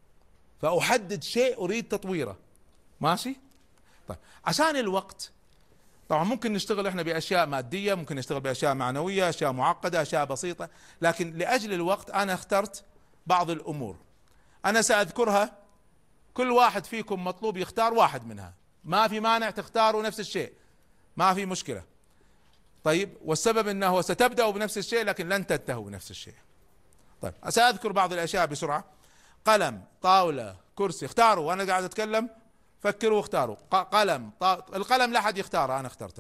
فأحدد شيء أريد تطويره. ماشي؟ طيب عشان الوقت، طبعا ممكن نشتغل احنا بأشياء مادية، ممكن نشتغل بأشياء معنوية، أشياء معقدة، أشياء بسيطة، لكن لأجل الوقت أنا اخترت بعض الأمور أنا سأذكرها. كل واحد فيكم مطلوب يختار واحد منها، ما في مانع تختاروا نفس الشيء، ما في مشكلة. طيب والسبب انه ستبدأوا بنفس الشيء لكن لن تنتهوا بنفس الشيء. طيب سأذكر بعض الاشياء بسرعة. قلم، طاولة، كرسي، اختاروا، وانا قاعد اتكلم فكروا واختاروا. قلم، القلم لا احد يختاره، انا اخترته.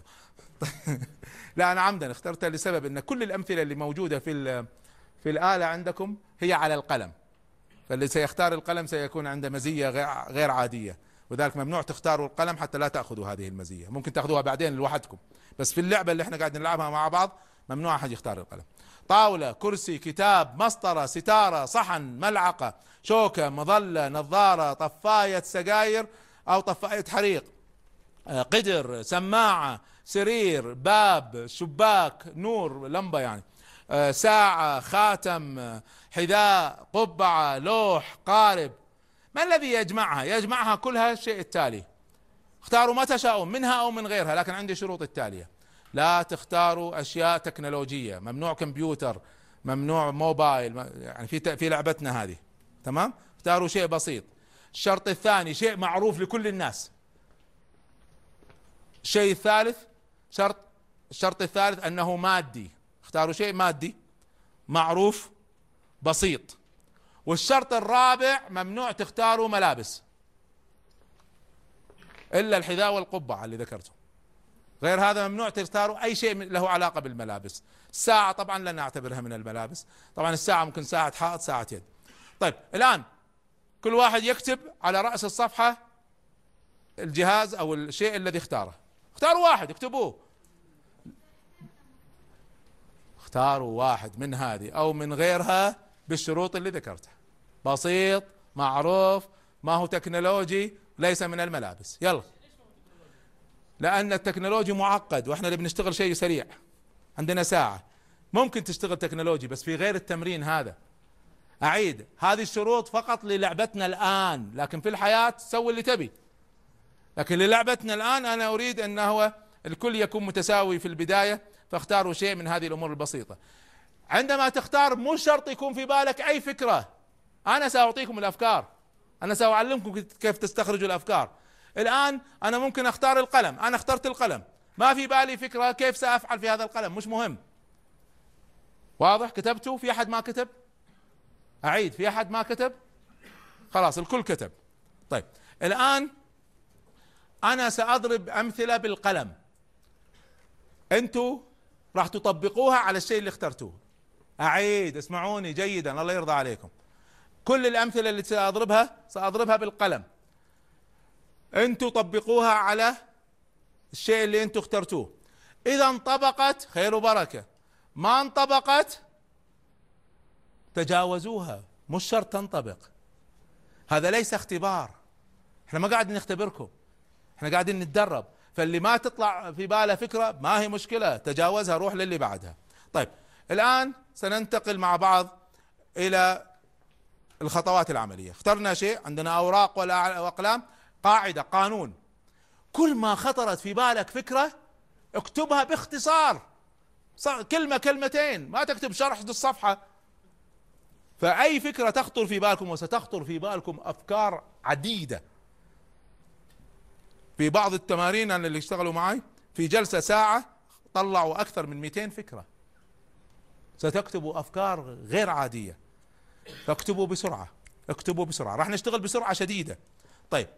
لا انا عمدا اخترته لسبب ان كل الامثلة اللي موجودة في في الآلة عندكم هي على القلم، فاللي سيختار القلم سيكون عنده مزية غير عادية، وذلك ممنوع تختاروا القلم حتى لا تأخذوا هذه المزية، ممكن تأخذوها بعدين لوحدكم، بس في اللعبة اللي احنا قاعدين نلعبها مع بعض ممنوع أحد يختار القلم. طاولة، كرسي، كتاب، مسطرة، ستارة، صحن، ملعقة، شوكة، مظلة، نظارة، طفاية سجاير أو طفاية حريق، قدر، سماعة، سرير، باب، شباك، نور، لمبة يعني، ساعة، خاتم، حذاء، قبعة، لوح، قارب. ما الذي يجمعها؟ يجمعها كلها الشيء التالي. اختاروا ما تشاءون منها او من غيرها، لكن عندي شروط التالية: لا تختاروا اشياء تكنولوجية، ممنوع كمبيوتر، ممنوع موبايل، يعني في في لعبتنا هذه، تمام؟ اختاروا شيء بسيط. الشرط الثاني شيء معروف لكل الناس. الشيء الثالث شرط الشرط الثالث انه مادي، اختاروا شيء مادي معروف بسيط. والشرط الرابع ممنوع تختاروا ملابس الا الحذاء والقبعة اللي ذكرته، غير هذا ممنوع تختاروا اي شيء له علاقة بالملابس. الساعة طبعا لن نعتبرها من الملابس، طبعا الساعة ممكن ساعة حائط، ساعة يد. طيب الان كل واحد يكتب على رأس الصفحة الجهاز او الشيء الذي اختاره. اختاروا واحد اكتبوه، اختاروا واحد من هذه او من غيرها بالشروط اللي ذكرتها، بسيط معروف ما هو تكنولوجي ليس من الملابس. يلا، لان التكنولوجي معقد واحنا اللي بنشتغل شيء سريع، عندنا ساعة، ممكن تشتغل تكنولوجي بس في غير التمرين هذا. اعيد، هذه الشروط فقط للعبتنا الان، لكن في الحياة سوي اللي تبي. لكن للعبتنا الآن أنا أريد أن هو الكل يكون متساوي في البداية، فاختاروا شيء من هذه الأمور البسيطة. عندما تختار مو شرط يكون في بالك أي فكرة، أنا سأعطيكم الأفكار، أنا سأعلمكم كيف تستخرجوا الأفكار. الآن أنا ممكن أختار القلم، أنا اخترت القلم، ما في بالي فكرة كيف سأفعل في هذا القلم، مش مهم. واضح؟ كتبتوا؟ في أحد ما كتب؟ أعيد، في أحد ما كتب؟ خلاص الكل كتب. طيب الآن أنا سأضرب أمثلة بالقلم، أنتوا راح تطبقوها على الشيء اللي اخترتوه. أعيد، اسمعوني جيدا الله يرضى عليكم. كل الأمثلة اللي سأضربها سأضربها بالقلم، أنتوا طبقوها على الشيء اللي أنتوا اخترتوه. إذا انطبقت خير وبركة، ما انطبقت تجاوزوها، مش شرط تنطبق. هذا ليس اختبار، احنا ما قاعدين نختبركم، احنا قاعدين نتدرب. فاللي ما تطلع في باله فكرة ما هي مشكلة، تجاوزها، روح للي بعدها. طيب الآن سننتقل مع بعض إلى الخطوات العملية. اخترنا شيء، عندنا أوراق وأقلام، قاعدة، قانون، كل ما خطرت في بالك فكرة اكتبها باختصار، كلمة كلمتين، ما تكتب شرح الصفحة. فأي فكرة تخطر في بالكم، وستخطر في بالكم أفكار عديدة. في بعض التمارين أنا اللي اشتغلوا معي في جلسة ساعة طلعوا أكثر من مئتين فكرة. ستكتبوا أفكار غير عادية، فاكتبوا بسرعة، اكتبوا بسرعة، راح نشتغل بسرعة شديدة. طيب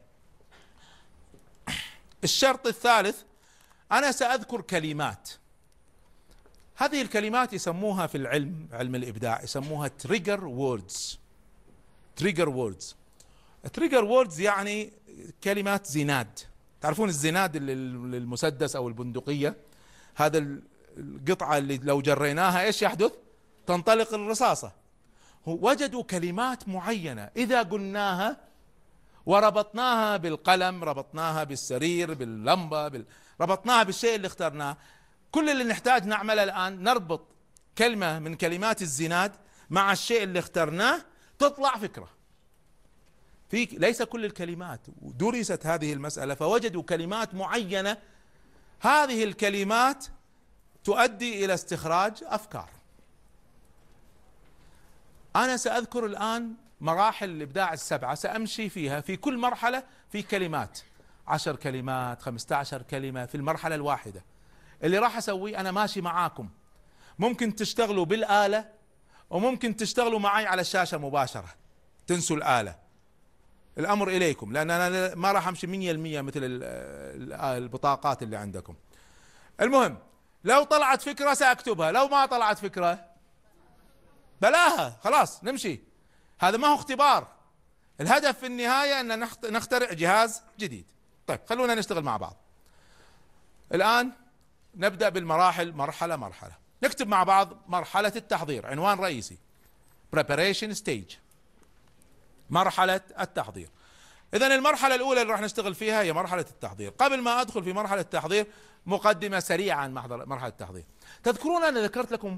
الشرط الثالث، أنا سأذكر كلمات، هذه الكلمات يسموها في العلم، علم الإبداع، يسموها تريجر ووردز. تريجر ووردز، تريجر ووردز يعني كلمات زناد. تعرفون الزناد المسدس أو البندقية، هذا القطعة اللي لو جريناها ايش يحدث؟ تنطلق الرصاصة. وجدوا كلمات معينة إذا قلناها وربطناها بالقلم، ربطناها بالسرير، باللمبة، بال... ربطناها بالشيء اللي اخترناه. كل اللي نحتاج نعمله الآن نربط كلمة من كلمات الزناد مع الشيء اللي اخترناه، تطلع فكرة. في ليس كل الكلمات، درست هذه المسألة فوجدوا كلمات معينة، هذه الكلمات تؤدي إلى استخراج أفكار. أنا سأذكر الآن مراحل الإبداع السبعة، سأمشي فيها في كل مرحلة في كلمات، عشر كلمات، خمسة عشر كلمة في المرحلة الواحدة. اللي راح أسويه أنا ماشي معاكم، ممكن تشتغلوا بالآلة وممكن تشتغلوا معي على الشاشة مباشرة، تنسوا الآلة، الأمر إليكم، لأن أنا ما راح أمشي مية بالمية مثل البطاقات اللي عندكم. المهم لو طلعت فكرة سأكتبها، لو ما طلعت فكرة بلاها، خلاص نمشي. هذا ما هو اختبار، الهدف في النهاية أن نخترع جهاز جديد. طيب خلونا نشتغل مع بعض الآن. نبدأ بالمراحل مرحلة مرحلة، نكتب مع بعض مرحلة التحضير، عنوان رئيسي preparation stage، مرحلة التحضير. إذن المرحلة الأولى اللي راح نشتغل فيها هي مرحلة التحضير. قبل ما أدخل في مرحلة التحضير مقدمة سريعة عن مرحلة التحضير. تذكرون أنا ذكرت لكم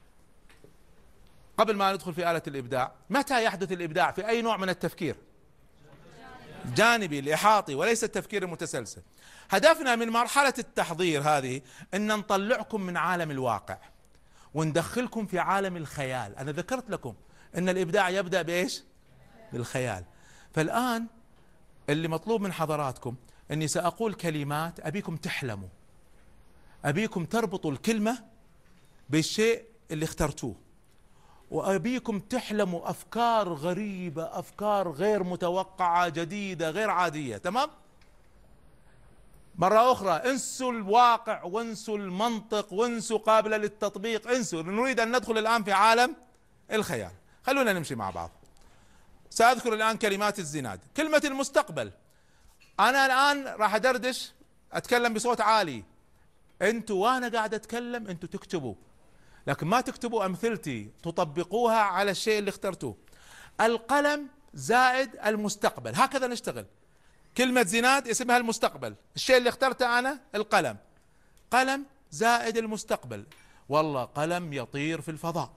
قبل ما ندخل في آلة الإبداع متى يحدث الإبداع؟ في أي نوع من التفكير؟ جانبي، الإحاطي، وليس التفكير المتسلسل. هدفنا من مرحلة التحضير هذه أن نطلعكم من عالم الواقع وندخلكم في عالم الخيال. أنا ذكرت لكم أن الإبداع يبدأ بإيش؟ بالخيال. فالآن اللي مطلوب من حضراتكم أني سأقول كلمات، أبيكم تحلموا، أبيكم تربطوا الكلمة بالشيء اللي اخترتوه، وأبيكم تحلموا أفكار غريبة، أفكار غير متوقعة، جديدة، غير عادية. تمام؟ مرة أخرى انسوا الواقع وانسوا المنطق وانسوا قابلة للتطبيق، انسوا، نريد أن ندخل الآن في عالم الخيال. خلونا نمشي مع بعض. سأذكر الآن كلمات الزناد. كلمة المستقبل، أنا الآن راح أدردش، أتكلم بصوت عالي، أنتوا وأنا قاعد أتكلم أنتوا تكتبوا، لكن ما تكتبوا أمثلتي، تطبقوها على الشيء اللي اخترتوه. القلم زائد المستقبل، هكذا نشتغل. كلمة زناد اسمها المستقبل، الشيء اللي اخترته أنا القلم، قلم زائد المستقبل. والله قلم يطير في الفضاء،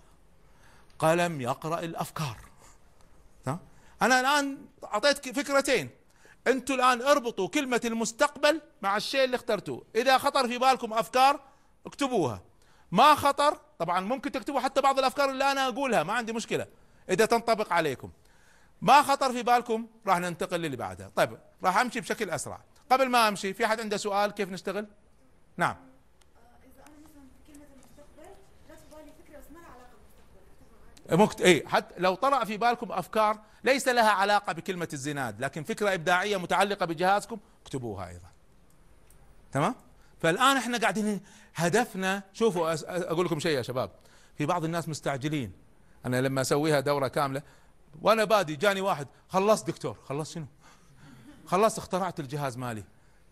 قلم يقرأ الأفكار. أنا الآن أعطيت فكرتين، انتوا الان اربطوا كلمة المستقبل مع الشيء اللي اخترتوه. اذا خطر في بالكم افكار اكتبوها، ما خطر طبعا ممكن تكتبوا حتى بعض الافكار اللي انا اقولها، ما عندي مشكلة اذا تنطبق عليكم. ما خطر في بالكم راح ننتقل للي بعدها. طيب راح امشي بشكل اسرع. قبل ما امشي في احد عنده سؤال كيف نشتغل؟ نعم. اذا انا مثلا في كلمه المستقبل لا تبالي فكره بس ما لها علاقه بالمستقبل مكت... ايه حتى لو طرأ في بالكم افكار ليس لها علاقة بكلمة الزناد لكن فكرة ابداعية متعلقة بجهازكم اكتبوها ايضا. تمام؟ فالان احنا قاعدين هدفنا، شوفوا أس... اقول لكم شيء يا شباب، في بعض الناس مستعجلين. انا لما اسويها دورة كاملة وانا بادي جاني واحد خلصت دكتور، خلصت شنو؟ خلصت اخترعت الجهاز مالي.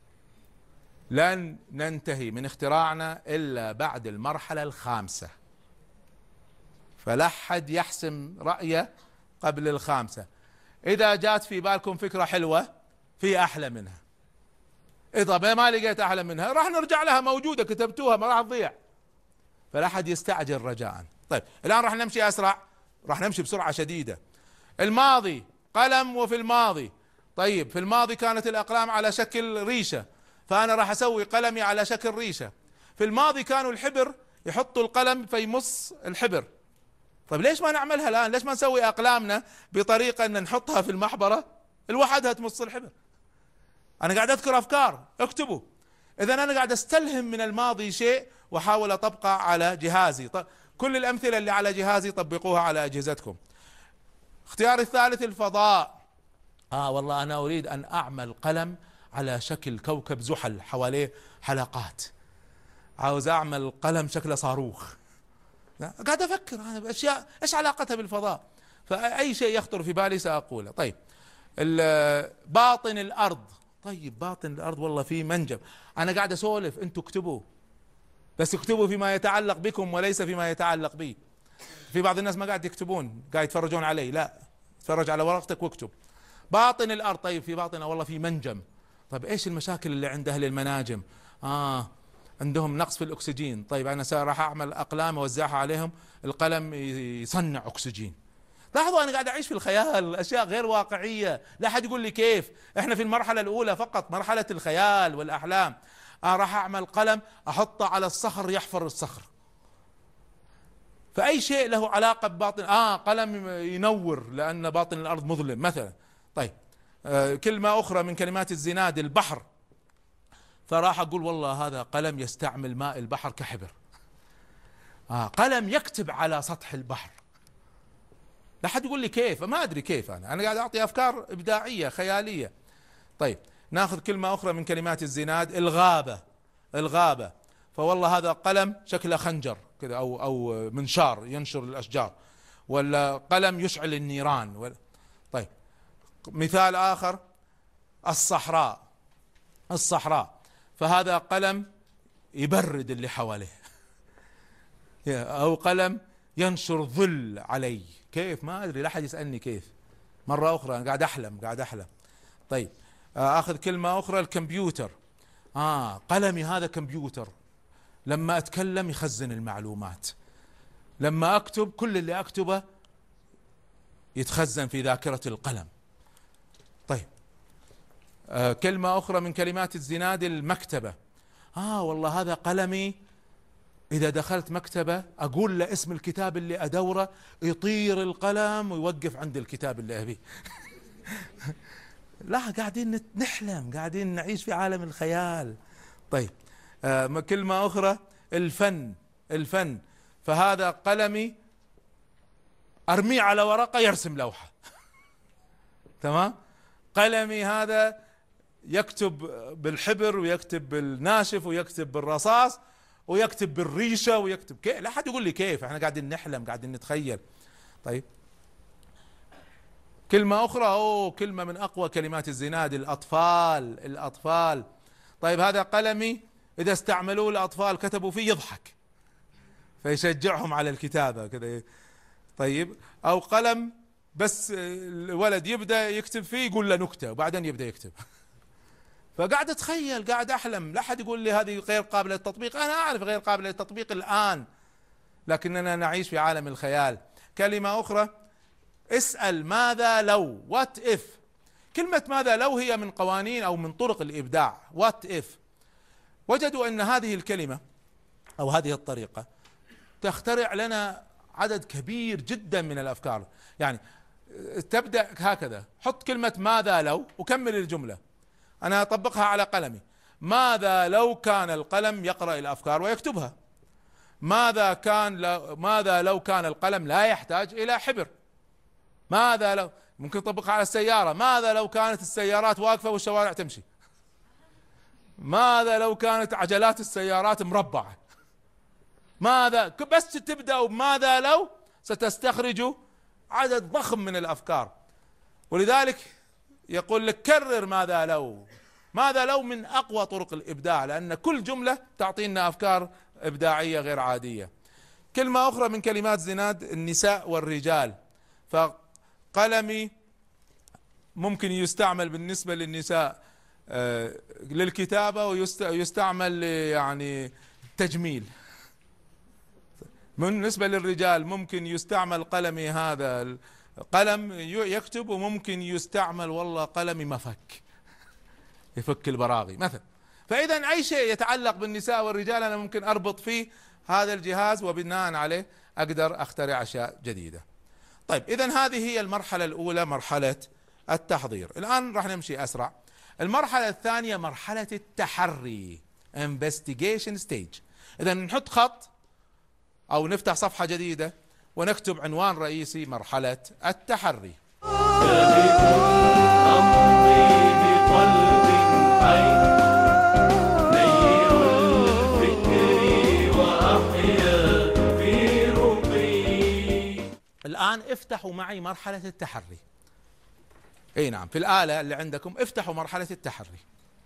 لن ننتهي من اختراعنا الا بعد المرحلة الخامسة، فلا حد يحسم رأيه قبل الخامسة. اذا جات في بالكم فكرة حلوة في احلى منها، اذا ما لقيت احلى منها راح نرجع لها، موجودة كتبتوها ما راح تضيع، فلا حد يستعجل رجاء. طيب الان راح نمشي اسرع، راح نمشي بسرعة شديدة. الماضي قلم، وفي الماضي طيب في الماضي كانت الاقلام على شكل ريشة، فانا راح اسوي قلمي على شكل ريشة. في الماضي كانوا الحبر يحطوا القلم فيمص الحبر، طيب ليش ما نعملها الان؟ ليش ما نسوي اقلامنا بطريقة ان نحطها في المحبرة لوحدها تمص الحبر؟ انا قاعد اذكر افكار، اكتبوا. اذا انا قاعد استلهم من الماضي شيء واحاول اطبقه على جهازي. طيب كل الامثلة اللي على جهازي طبقوها على اجهزتكم. اختيار الثالث الفضاء. اه والله انا اريد ان اعمل قلم على شكل كوكب زحل حواليه حلقات، عاوز اعمل قلم شكله صاروخ. قاعد افكر انا باشياء ايش علاقتها بالفضاء، فاي شيء يخطر في بالي ساقوله. طيب باطن الارض، طيب باطن الارض والله في منجم، انا قاعد اسولف انتم اكتبوا، بس اكتبوا فيما يتعلق بكم وليس فيما يتعلق بي. في بعض الناس ما قاعد يكتبون، قاعد يتفرجون علي، لا تفرج على ورقتك واكتب. باطن الارض، طيب في باطنها والله في منجم، طيب ايش المشاكل اللي عند اهل المناجم؟ اه عندهم نقص في الاكسجين، طيب انا راح اعمل اقلام اوزعها عليهم، القلم يصنع اكسجين. لاحظوا انا قاعد اعيش في الخيال، اشياء غير واقعية، لا حد يقول لي كيف، احنا في المرحلة الاولى فقط، مرحلة الخيال والاحلام. آه راح اعمل قلم احطه على الصخر يحفر الصخر، فأي شيء له علاقة بباطن، آه قلم ينور لأن باطن الأرض مظلم مثلا. طيب آه كلمة أخرى من كلمات الزناد البحر، فراح أقول والله هذا قلم يستعمل ماء البحر كحبر. آه قلم يكتب على سطح البحر، لا حد يقول لي كيف، ما أدري كيف، أنا أنا قاعد أعطي أفكار إبداعية خيالية. طيب ناخذ كلمة أخرى من كلمات الزناد الغابة. الغابة فوالله هذا قلم شكله خنجر كذا او او منشار ينشر الاشجار، ولا قلم يشعل النيران ولا. طيب مثال اخر الصحراء. الصحراء فهذا قلم يبرد اللي حواليه او قلم ينشر ظل علي، كيف ما ادري، لا احد يسالني كيف. مرة اخرى انا قاعد احلم قاعد احلم. طيب اخذ كلمة اخرى الكمبيوتر. اه قلمي هذا كمبيوتر، لما اتكلم يخزن المعلومات، لما اكتب كل اللي اكتبه يتخزن في ذاكرة القلم. طيب آه كلمة اخرى من كلمات الزناد المكتبة. اه والله هذا قلمي اذا دخلت مكتبة اقول له اسم الكتاب اللي ادوره يطير القلم ويوقف عند الكتاب اللي ابيه لا قاعدين نحلم، قاعدين نعيش في عالم الخيال. طيب آه كلمة أخرى الفن. الفن فهذا قلمي أرميه على ورقة يرسم لوحة تمام. قلمي هذا يكتب بالحبر ويكتب بالناشف ويكتب بالرصاص ويكتب بالريشة ويكتب كيف، لا حد يقول لي كيف، احنا قاعدين نحلم قاعدين نتخيل. طيب كلمة أخرى، أوه كلمة من أقوى كلمات الزناد الأطفال. الأطفال طيب هذا قلمي إذا استعملوه الأطفال كتبوا فيه يضحك فيشجعهم على الكتابة كذا. طيب أو قلم بس الولد يبدأ يكتب فيه يقول له نكتة وبعدين يبدأ يكتب فقاعد أتخيل قاعد أحلم، لا أحد يقول لي هذه غير قابلة للتطبيق، أنا أعرف غير قابلة للتطبيق الآن لكننا نعيش في عالم الخيال. كلمة أخرى اسأل ماذا لو، وات إف، كلمة ماذا لو هي من قوانين أو من طرق الإبداع. وات إف. وجدوا أن هذه الكلمة أو هذه الطريقة تخترع لنا عدد كبير جدا من الأفكار. يعني تبدأ هكذا، حط كلمة ماذا لو وكمل الجملة. أنا أطبقها على قلمي. ماذا لو كان القلم يقرأ الأفكار ويكتبها؟ ماذا كان لو ماذا لو كان القلم لا يحتاج إلى حبر؟ ماذا لو ممكن تطبقها على السيارة. ماذا لو كانت السيارات واقفة والشوارع تمشي؟ ماذا لو كانت عجلات السيارات مربعة؟ ماذا بس تبدأ بماذا لو ستستخرج عدد ضخم من الأفكار. ولذلك يقول لك كرر ماذا لو. ماذا لو من أقوى طرق الإبداع، لأن كل جملة تعطينا أفكار إبداعية غير عادية. كلمة أخرى من كلمات زناد النساء والرجال. فقلمي ممكن يستعمل بالنسبة للنساء للكتابة ويستعمل يعني تجميل. بالنسبة للرجال ممكن يستعمل قلمي هذا قلم يكتب، وممكن يستعمل والله قلمي مفك يفك البراغي مثلا. فإذا أي شيء يتعلق بالنساء والرجال أنا ممكن أربط فيه هذا الجهاز، وبناء عليه أقدر أخترع أشياء جديدة. طيب إذا هذه هي المرحلة الأولى، مرحلة التحضير. الآن راح نمشي أسرع. المرحلة الثانية مرحلة التحري investigation stage. إذا نحط خط أو نفتح صفحة جديدة ونكتب عنوان رئيسي مرحلة التحري. الآن افتحوا معي مرحلة التحري. اي نعم، في الآلة اللي عندكم افتحوا مرحلة التحري.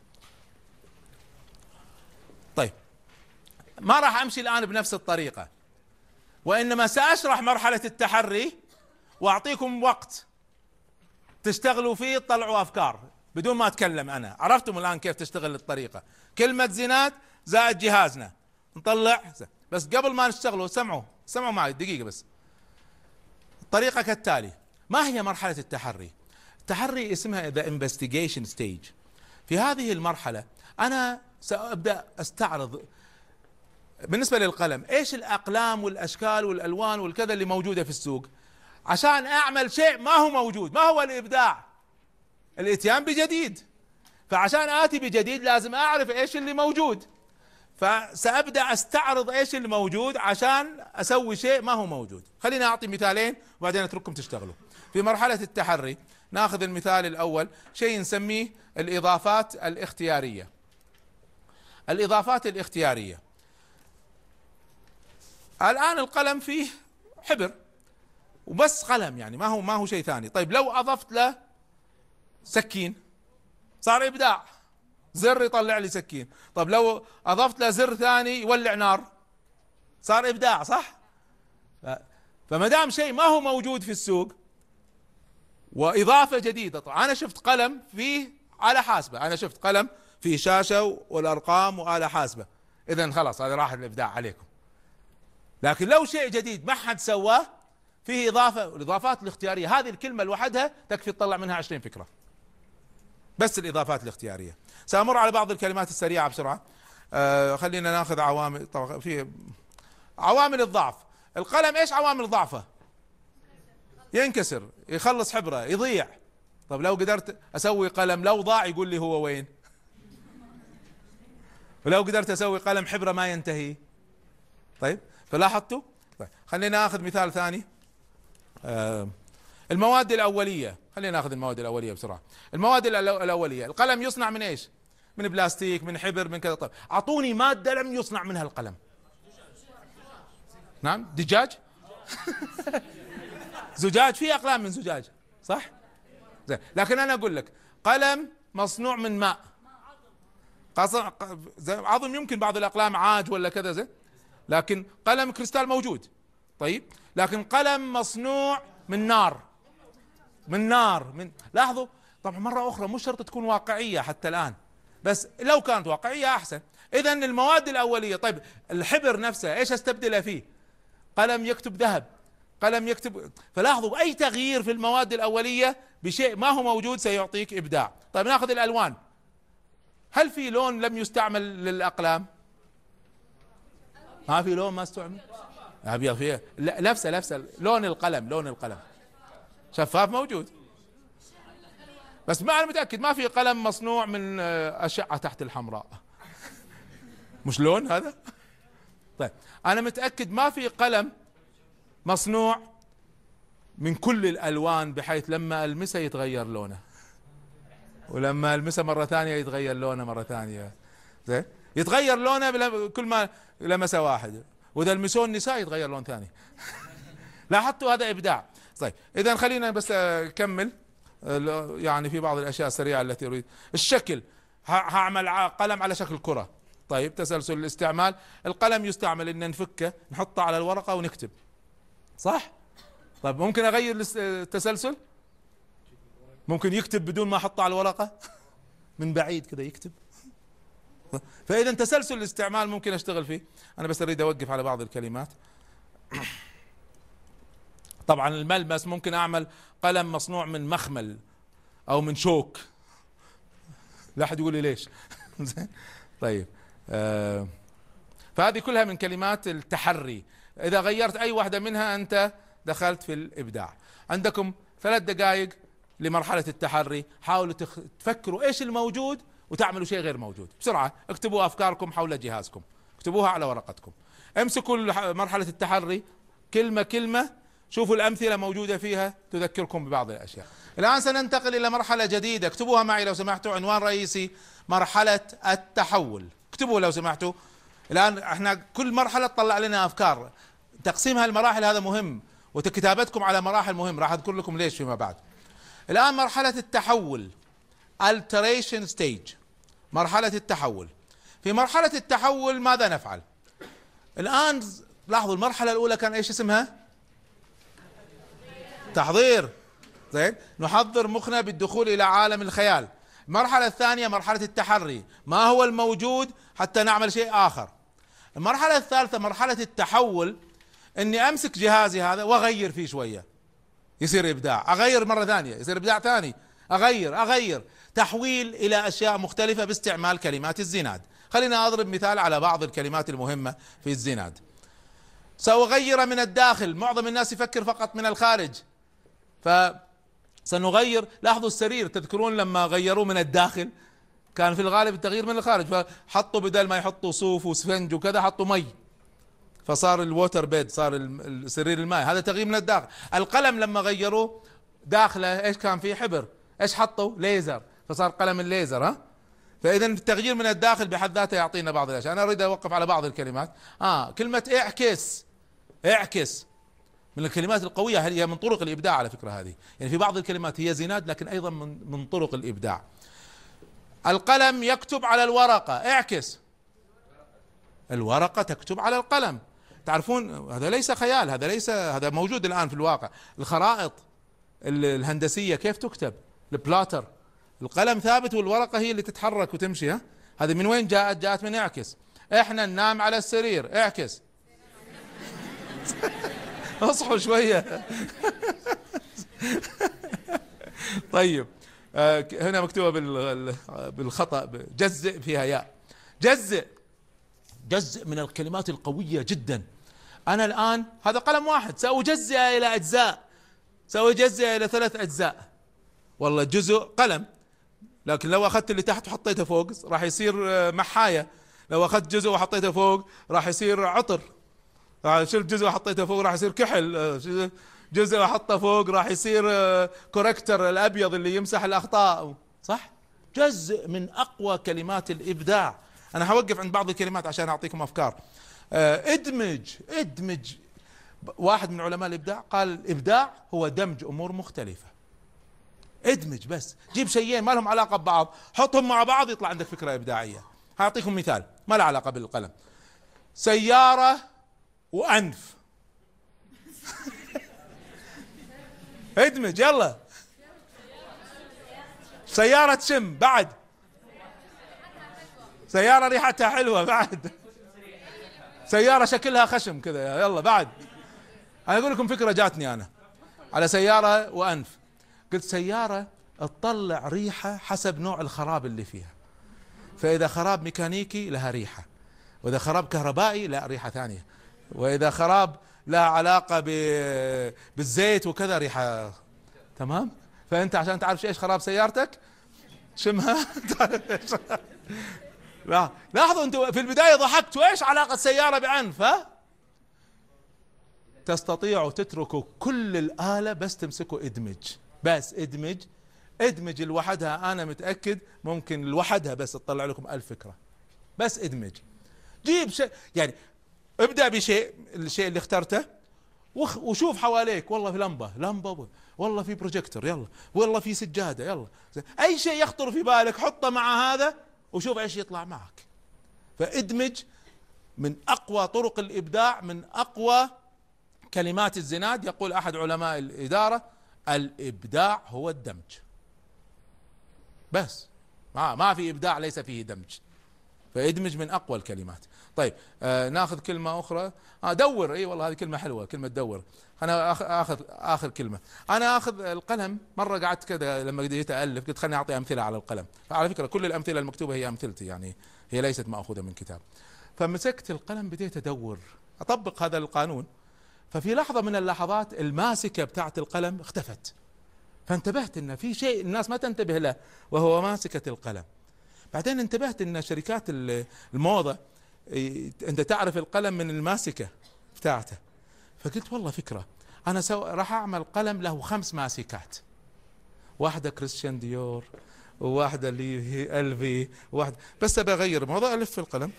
طيب ما راح امشي الآن بنفس الطريقة، وإنما سأشرح مرحلة التحري وأعطيكم وقت تشتغلوا فيه تطلعوا أفكار بدون ما أتكلم أنا. عرفتم الآن كيف تشتغل الطريقة؟ كلمة زناد زائد جهازنا نطلع. بس قبل ما نشتغلوا سمعوا سمعوا معي دقيقة بس. الطريقة كالتالي. ما هي مرحلة التحري؟ التحري اسمها the investigation stage. في هذه المرحلة أنا سأبدأ أستعرض بالنسبة للقلم ايش الأقلام والأشكال والألوان والكذا اللي موجودة في السوق، عشان أعمل شيء ما هو موجود. ما هو الإبداع؟ الإتيان بجديد. فعشان آتي بجديد لازم أعرف ايش اللي موجود، فسأبدأ أستعرض ايش اللي موجود عشان أسوي شيء ما هو موجود. خلينا أعطي مثالين وبعدين أترككم تشتغلوا. في مرحلة التحري ناخذ المثال الأول، شيء نسميه الإضافات الاختيارية. الإضافات الاختيارية، الآن القلم فيه حبر وبس قلم، يعني ما هو ما هو شيء ثاني. طيب لو أضفت له سكين صار إبداع، زر يطلع لي سكين. طب لو أضفت له زر ثاني يولع نار صار إبداع، صح؟ فما دام شيء ما هو موجود في السوق وإضافة جديدة. طبعا أنا شفت قلم فيه آلة حاسبة، أنا شفت قلم فيه شاشة والأرقام وآلة حاسبة، إذا خلاص هذا راح الإبداع عليكم. لكن لو شيء جديد ما حد سواه فيه إضافة، الإضافات الاختيارية هذه الكلمة لوحدها تكفي تطلع منها عشرين فكرة، بس الإضافات الاختيارية. سأمر على بعض الكلمات السريعة بسرعة. آه خلينا ناخذ عوامل. طبعا في عوامل الضعف. القلم ايش عوامل ضعفه؟ ينكسر، يخلص حبره، يضيع. طب لو قدرت اسوي قلم لو ضاع يقول لي هو وين، ولو قدرت اسوي قلم حبره ما ينتهي. طيب فلاحظتوا؟ طيب خلينا ناخذ مثال ثاني. آه المواد الاوليه، خلينا ناخذ المواد الاوليه بسرعه. المواد الاوليه، القلم يصنع من ايش؟ من بلاستيك، من حبر، من كذا. طيب اعطوني ماده لم يصنع منها القلم. نعم دجاج. زجاج، في اقلام من زجاج صح؟ زين، لكن انا اقول لك قلم مصنوع من ماء، عظم، يمكن بعض الاقلام عاج ولا كذا زين، لكن قلم كريستال موجود. طيب لكن قلم مصنوع من نار، من نار من لاحظوا. طبعا مرة اخرى مش شرط تكون واقعية حتى الان، بس لو كانت واقعية احسن. اذا المواد الاولية. طيب الحبر نفسه ايش استبدله فيه؟ قلم يكتب ذهب، قلم يكتب. فلاحظوا اي تغيير في المواد الاولية بشيء ما هو موجود سيعطيك ابداع. طيب ناخذ الالوان، هل في لون لم يستعمل للاقلام؟ ما في لون ما استعمل؟ ابيض فيها لا نفسه نفسه لون القلم، لون القلم شفاف موجود، بس ما انا متاكد ما في قلم مصنوع من اشعه تحت الحمراء. مش لون هذا؟ طيب انا متاكد ما في قلم مصنوع من كل الالوان بحيث لما المسه يتغير لونه، ولما المسه مره ثانيه يتغير لونه مره ثانيه، زين؟ يتغير لونه كل ما لمسه واحد، واذا لمسوه النساء يتغير لون ثاني. لاحظتوا هذا ابداع. طيب اذا خلينا بس اكمل يعني في بعض الاشياء السريعه التي اريد. الشكل، هعمل قلم على شكل كره. طيب تسلسل الاستعمال، القلم يستعمل ان نفكه نحطه على الورقه ونكتب، صح؟ طيب ممكن اغير التسلسل؟ ممكن يكتب بدون ما احطه على الورقه من بعيد كذا يكتب. فاذا تسلسل الاستعمال ممكن اشتغل فيه. انا بس اريد اوقف على بعض الكلمات. طبعا الملمس ممكن اعمل قلم مصنوع من مخمل او من شوك، لا احد يقول لي ليش. طيب آه فهذه كلها من كلمات التحري، اذا غيرت اي واحدة منها انت دخلت في الابداع. عندكم ثلاث دقائق لمرحلة التحري، حاولوا تخ... تفكروا ايش الموجود وتعملوا شيء غير موجود بسرعة. اكتبوا افكاركم حول جهازكم، اكتبوها على ورقتكم، امسكوا مرحلة التحري كلمة كلمة، شوفوا الامثلة موجودة فيها تذكركم ببعض الاشياء. الان سننتقل الى مرحلة جديدة، اكتبوها معي لو سمحتوا، عنوان رئيسي مرحلة التحول، اكتبوا لو سمحتوا. الان احنا كل مرحلة تطلع لنا افكار، تقسيمها المراحل هذا مهم، وكتابتكم على مراحل مهم، راح اذكر لكم ليش فيما بعد. الان مرحلة التحول alteration stage، مرحلة التحول. في مرحلة التحول ماذا نفعل؟ الان لاحظوا المرحلة الاولى كان ايش اسمها؟ تحضير، زين؟ نحضر مخنا بالدخول الى عالم الخيال. المرحلة الثانية مرحلة التحري، ما هو الموجود حتى نعمل شيء اخر. المرحلة الثالثة مرحلة التحول، اني امسك جهازي هذا واغير فيه شوية يصير ابداع، اغير مرة ثانية يصير ابداع ثاني، اغير اغير تحويل الى اشياء مختلفة باستعمال كلمات الزناد. خلينا اضرب مثال على بعض الكلمات المهمة في الزناد. سأغير من الداخل، معظم الناس يفكر فقط من الخارج، فسنغير. لاحظوا السرير، تذكرون لما غيروا من الداخل كان في الغالب التغيير من الخارج، فحطوا بدل ما يحطوا صوف وسفنج وكذا حطوا مي، فصار الووتر بيد، صار السرير الماء، هذا تغيير من الداخل. القلم لما غيروه داخله ايش كان فيه؟ حبر، ايش حطوا؟ ليزر، فصار قلم الليزر. ها، فاذا التغيير من الداخل بحد ذاته يعطينا بعض الاشياء. انا اريد اوقف على بعض الكلمات. اه كلمة اعكس، اعكس من الكلمات القوية، هي من طرق الابداع على فكرة هذه، يعني في بعض الكلمات هي زناد لكن ايضا من من طرق الابداع. القلم يكتب على الورقة، اعكس، الورقة تكتب على القلم. تعرفون هذا ليس خيال، هذا ليس، هذا موجود الآن في الواقع. الخرائط الهندسية كيف تكتب؟ البلاتر، القلم ثابت والورقة هي اللي تتحرك وتمشي. ها، هذه من وين جاءت؟ جاءت من اعكس. احنا ننام على السرير، اعكس. اصحوا شوية. طيب آه هنا مكتوبة بالخطأ جزء فيها ياء. جزء، جزء من الكلمات القوية جدا. أنا الآن هذا قلم واحد سأجزئه إلى أجزاء، سأجزئه إلى ثلاث أجزاء. والله جزء قلم، لكن لو أخذت اللي تحت وحطيته فوق راح يصير محاية، لو أخذت جزء وحطيته فوق راح يصير عطر، شلت جزء وحطيته فوق راح يصير كحل، جزء وحطه فوق راح يصير كوركتر الأبيض اللي يمسح الأخطاء، صح؟ جزء من أقوى كلمات الإبداع. أنا هوقف عند بعض الكلمات عشان أعطيكم أفكار. ادمج، ادمج. واحد من علماء الإبداع قال الإبداع هو دمج أمور مختلفة. ادمج، بس جيب شيئين ما لهم علاقة ببعض، حطهم مع بعض يطلع عندك فكرة إبداعية. هعطيكم مثال ما له علاقة بالقلم. سيارة وأنف. ادمج يلا. سيارة شم بعد، سيارة ريحتها حلوة بعد، سيارة شكلها خشم كذا يلا بعد. انا اقول لكم فكرة جاتني انا على سيارة وانف. قلت سيارة تطلع ريحة حسب نوع الخراب اللي فيها، فإذا خراب ميكانيكي لها ريحة، وإذا خراب كهربائي لا ريحة ثانية، وإذا خراب لا علاقة بالزيت وكذا ريحة. تمام؟ فأنت عشان تعرف ايش خراب سيارتك شمها. لا لاحظوا انتوا في البداية ضحكتوا، ايش علاقة سيارة بعنف؟ ها؟ تستطيعوا تتركوا كل الآلة بس تمسكوا ادمج، بس ادمج ادمج لوحدها. انا متأكد ممكن لوحدها بس تطلع لكم ألف فكرة، بس ادمج. جيب شيء يعني، ابدأ بشيء، الشيء اللي اخترته، وشوف حواليك، والله في لمبة لمبة، والله في بروجيكتور، يلا والله في سجادة، يلا اي شيء يخطر في بالك حطه مع هذا وشوف ايش يطلع معك. فادمج من اقوى طرق الابداع، من اقوى كلمات الزناد. يقول احد علماء الادارة الابداع هو الدمج، بس ما ما في ابداع ليس فيه دمج. فادمج من اقوى الكلمات. طيب آه ناخذ كلمة اخرى. آه دور، اي والله هذه كلمة حلوة، كلمة دور. انا اخذ اخر كلمة. انا اخذ القلم، مرة قعدت كذا لما جيت الف قلت خليني اعطي امثلة على القلم. فعلى فكرة كل الامثلة المكتوبة هي امثلتي، يعني هي ليست ماخوذة من كتاب. فمسكت القلم بديت ادور اطبق هذا القانون. ففي لحظة من اللحظات الماسكة بتاعت القلم اختفت، فانتبهت ان في شيء الناس ما تنتبه له وهو ماسكة القلم. بعدين انتبهت ان شركات الموضة انت تعرف القلم من الماسكة بتاعته. فقلت والله فكرة، انا سو... راح اعمل قلم له خمس ماسكات، واحدة كريستيان ديور، وواحدة اللي هي الفي، وواحدة بس ابي اغير الموضوع، الف القلم.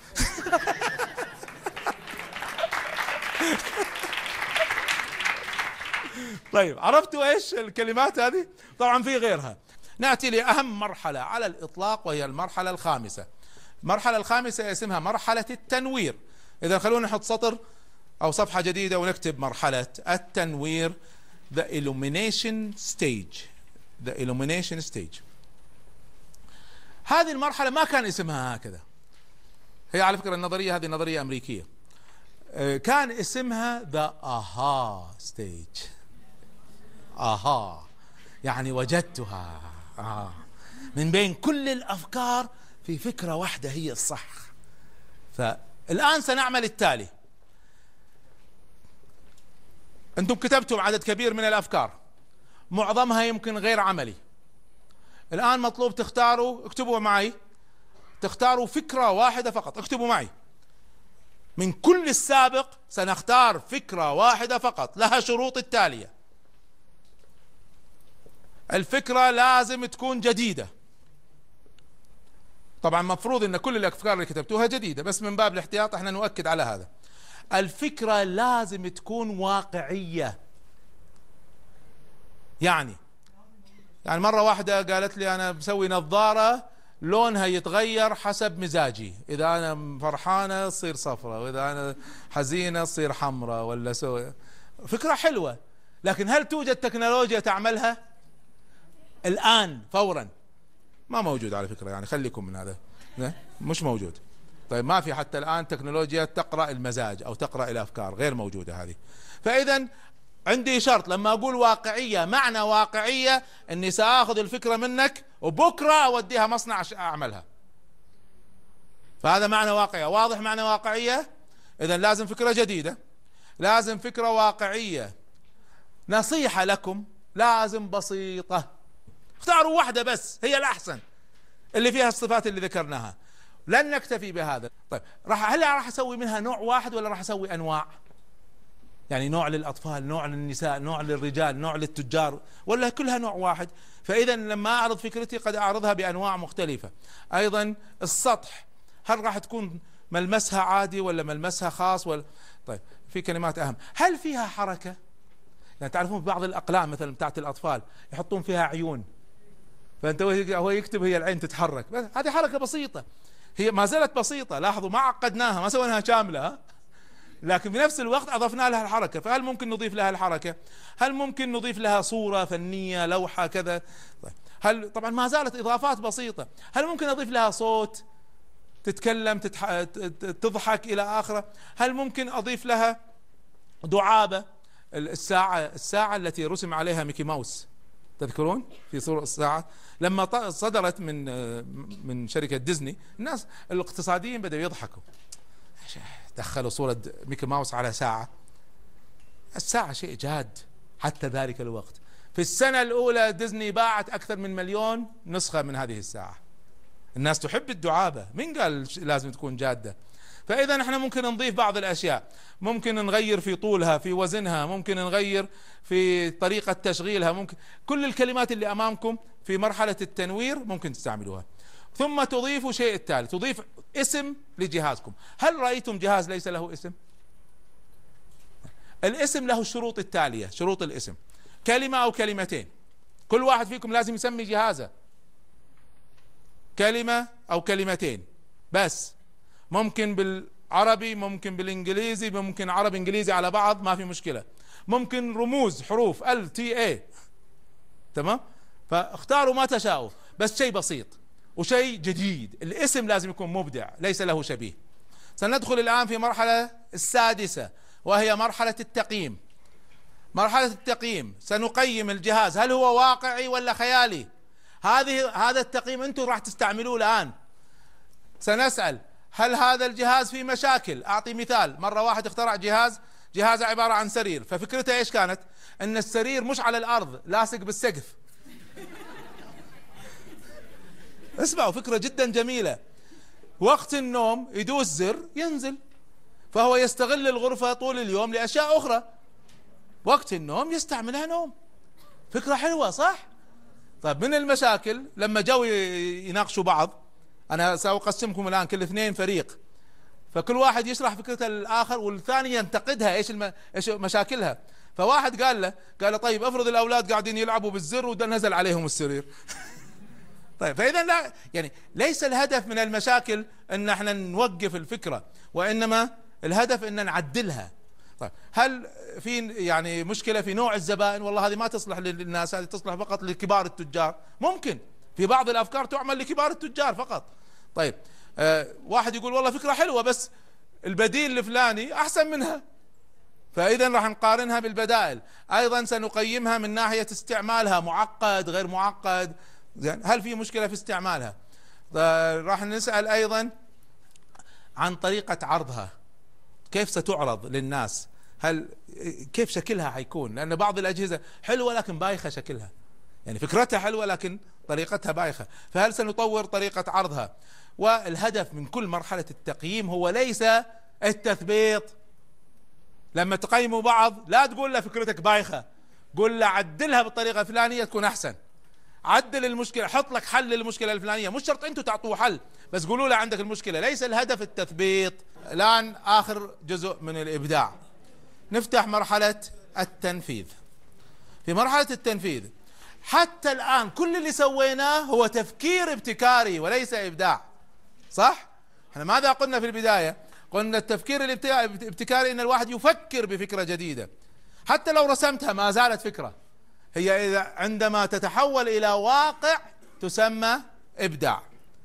طيب عرفتوا ايش الكلمات هذه؟ طبعا في غيرها. ناتي لاهم مرحلة على الاطلاق وهي المرحلة الخامسة. المرحلة الخامسة اسمها مرحلة التنوير. اذا خلونا نحط سطر او صفحة جديدة ونكتب مرحلة التنوير. The illumination stage. The illumination stage. هذه المرحلة ما كان اسمها هكذا. هي على فكرة النظرية هذه نظرية امريكية. كان اسمها the aha stage. اها يعني وجدتها. آه. من بين كل الافكار في فكرة واحدة هي الصح. فالآن سنعمل التالي. انتم كتبتم عدد كبير من الافكار، معظمها يمكن غير عملي. الآن مطلوب تختاروا، اكتبوا معي، تختاروا فكرة واحدة فقط. اكتبوا معي، من كل السابق سنختار فكرة واحدة فقط لها شروط التالية. الفكرة لازم تكون جديدة. طبعا مفروض ان كل الافكار اللي كتبتوها جديدة، بس من باب الاحتياط احنا نؤكد على هذا. الفكرة لازم تكون واقعية. يعني يعني مرة واحدة قالت لي انا بسوي نظارة لونها يتغير حسب مزاجي، اذا انا فرحانة تصير صفرة، واذا انا حزينة تصير حمراء، ولا سوي. فكرة حلوة، لكن هل توجد تكنولوجيا تعملها الآن فورا؟ ما موجود على فكرة، يعني خليكم من هذا، مش موجود. طيب ما في حتى الآن تكنولوجيا تقرأ المزاج أو تقرأ الأفكار، غير موجودة هذه. فإذا عندي شرط لما أقول واقعية، معنى واقعية أني سأخذ الفكرة منك وبكرة أوديها مصنع أعملها. فهذا معنى واقعية. واضح معنى واقعية؟ إذا لازم فكرة جديدة، لازم فكرة واقعية. نصيحة لكم، لازم بسيطة، اختاروا واحدة بس هي الأحسن اللي فيها الصفات اللي ذكرناها. لن نكتفي بهذا. طيب راح هل راح اسوي منها نوع واحد ولا راح اسوي انواع؟ يعني نوع للاطفال، نوع للنساء، نوع للرجال، نوع للتجار، ولا كلها نوع واحد؟ فاذا لما اعرض فكرتي قد اعرضها بانواع مختلفة. ايضا السطح، هل راح تكون ملمسها عادي ولا ملمسها خاص ولا؟ طيب في كلمات اهم، هل فيها حركة؟ يعني تعرفون بعض الاقلام مثلا بتاعت الاطفال يحطون فيها عيون، فانت هو يكتب هي العين تتحرك، بس هذه حركة بسيطة، هي ما زالت بسيطة. لاحظوا ما عقدناها، ما سويناها كاملة، لكن في نفس الوقت اضفنا لها الحركة. فهل ممكن نضيف لها الحركة؟ هل ممكن نضيف لها صورة فنية، لوحة كذا؟ طيب هل طبعا ما زالت اضافات بسيطة. هل ممكن اضيف لها صوت تتكلم، تتح... تضحك الى اخره؟ هل ممكن اضيف لها دعابة؟ الساعة الساعة التي رسم عليها ميكي ماوس تذكرون في صورة الساعة لما صدرت من من شركة ديزني، الناس الاقتصاديين بدأوا يضحكوا، دخلوا صورة ميكي ماوس على ساعة. الساعة شيء جاد حتى ذلك الوقت. في السنة الأولى ديزني باعت أكثر من مليون نسخة من هذه الساعة. الناس تحب الدعابة، من قال لازم تكون جادة؟ فإذا احنا ممكن نضيف بعض الأشياء، ممكن نغير في طولها، في وزنها، ممكن نغير في طريقة تشغيلها، ممكن كل الكلمات اللي أمامكم في مرحلة التنوير ممكن تستعملوها. ثم تضيفوا شيء التالي، تضيف اسم لجهازكم. هل رأيتم جهاز ليس له اسم؟ الاسم له الشروط التالية، شروط الاسم كلمة أو كلمتين. كل واحد فيكم لازم يسمي جهازه كلمة أو كلمتين بس، ممكن بالعربي، ممكن بالإنجليزي، ممكن عربي إنجليزي على بعض ما في مشكلة، ممكن رموز حروف ال تي اي، تمام؟ فاختاروا ما تشاءوا، بس شيء بسيط وشيء جديد. الاسم لازم يكون مبدع ليس له شبيه. سندخل الآن في مرحلة السادسة وهي مرحلة التقييم. مرحلة التقييم سنقيم الجهاز هل هو واقعي ولا خيالي. هذه هذا التقييم انتم راح تستعملوه الآن. سنسأل هل هذا الجهاز فيه مشاكل. أعطي مثال، مرة واحد اخترع جهاز جهاز عبارة عن سرير، ففكرته ايش كانت؟ ان السرير مش على الأرض، لاصق بالسقف. اسمعوا، فكرة جدا جميلة. وقت النوم يدوس زر ينزل، فهو يستغل الغرفة طول اليوم لأشياء أخرى، وقت النوم يستعملها نوم. فكرة حلوة صح؟ طيب من المشاكل لما جو يناقشوا بعض، أنا سأقسمكم الآن كل اثنين فريق، فكل واحد يشرح فكرة الآخر والثاني ينتقدها ايش الم... ايش مشاكلها. فواحد قال له قال له طيب افرض الأولاد قاعدين يلعبوا بالزر وده نزل عليهم السرير. طيب فإذا لا يعني ليس الهدف من المشاكل ان احنا نوقف الفكرة، وإنما الهدف ان نعدلها. طيب هل في يعني مشكلة في نوع الزبائن؟ والله هذه ما تصلح للناس، هذه تصلح فقط لكبار التجار. ممكن في بعض الأفكار تعمل لكبار التجار فقط. طيب آه واحد يقول والله فكرة حلوة بس البديل الفلاني أحسن منها، فإذا راح نقارنها بالبدائل. أيضا سنقيمها من ناحية استعمالها، معقد غير معقد، هل في مشكلة في استعمالها. راح نسأل أيضا عن طريقة عرضها، كيف ستعرض للناس، هل كيف شكلها حيكون، لأن بعض الأجهزة حلوة لكن بايخة شكلها، يعني فكرتها حلوة لكن طريقتها بايخة، فهل سنطور طريقة عرضها. والهدف من كل مرحلة التقييم هو ليس التثبيط. لما تقيموا بعض لا تقول له فكرتك بايخة، قول له عدلها بالطريقة الفلانية تكون أحسن، عدل المشكلة، حط لك حل للمشكلة الفلانية. مش شرط انتوا تعطوه حل، بس قولوا له عندك المشكلة، ليس الهدف التثبيط. الآن آخر جزء من الإبداع، نفتح مرحلة التنفيذ. في مرحلة التنفيذ حتى الآن كل اللي سويناه هو تفكير ابتكاري وليس إبداع، صح؟ احنا ماذا قلنا في البداية؟ قلنا التفكير الابتكاري ان الواحد يفكر بفكرة جديدة، حتى لو رسمتها ما زالت فكرة. هي إذا عندما تتحول إلى واقع تسمى إبداع.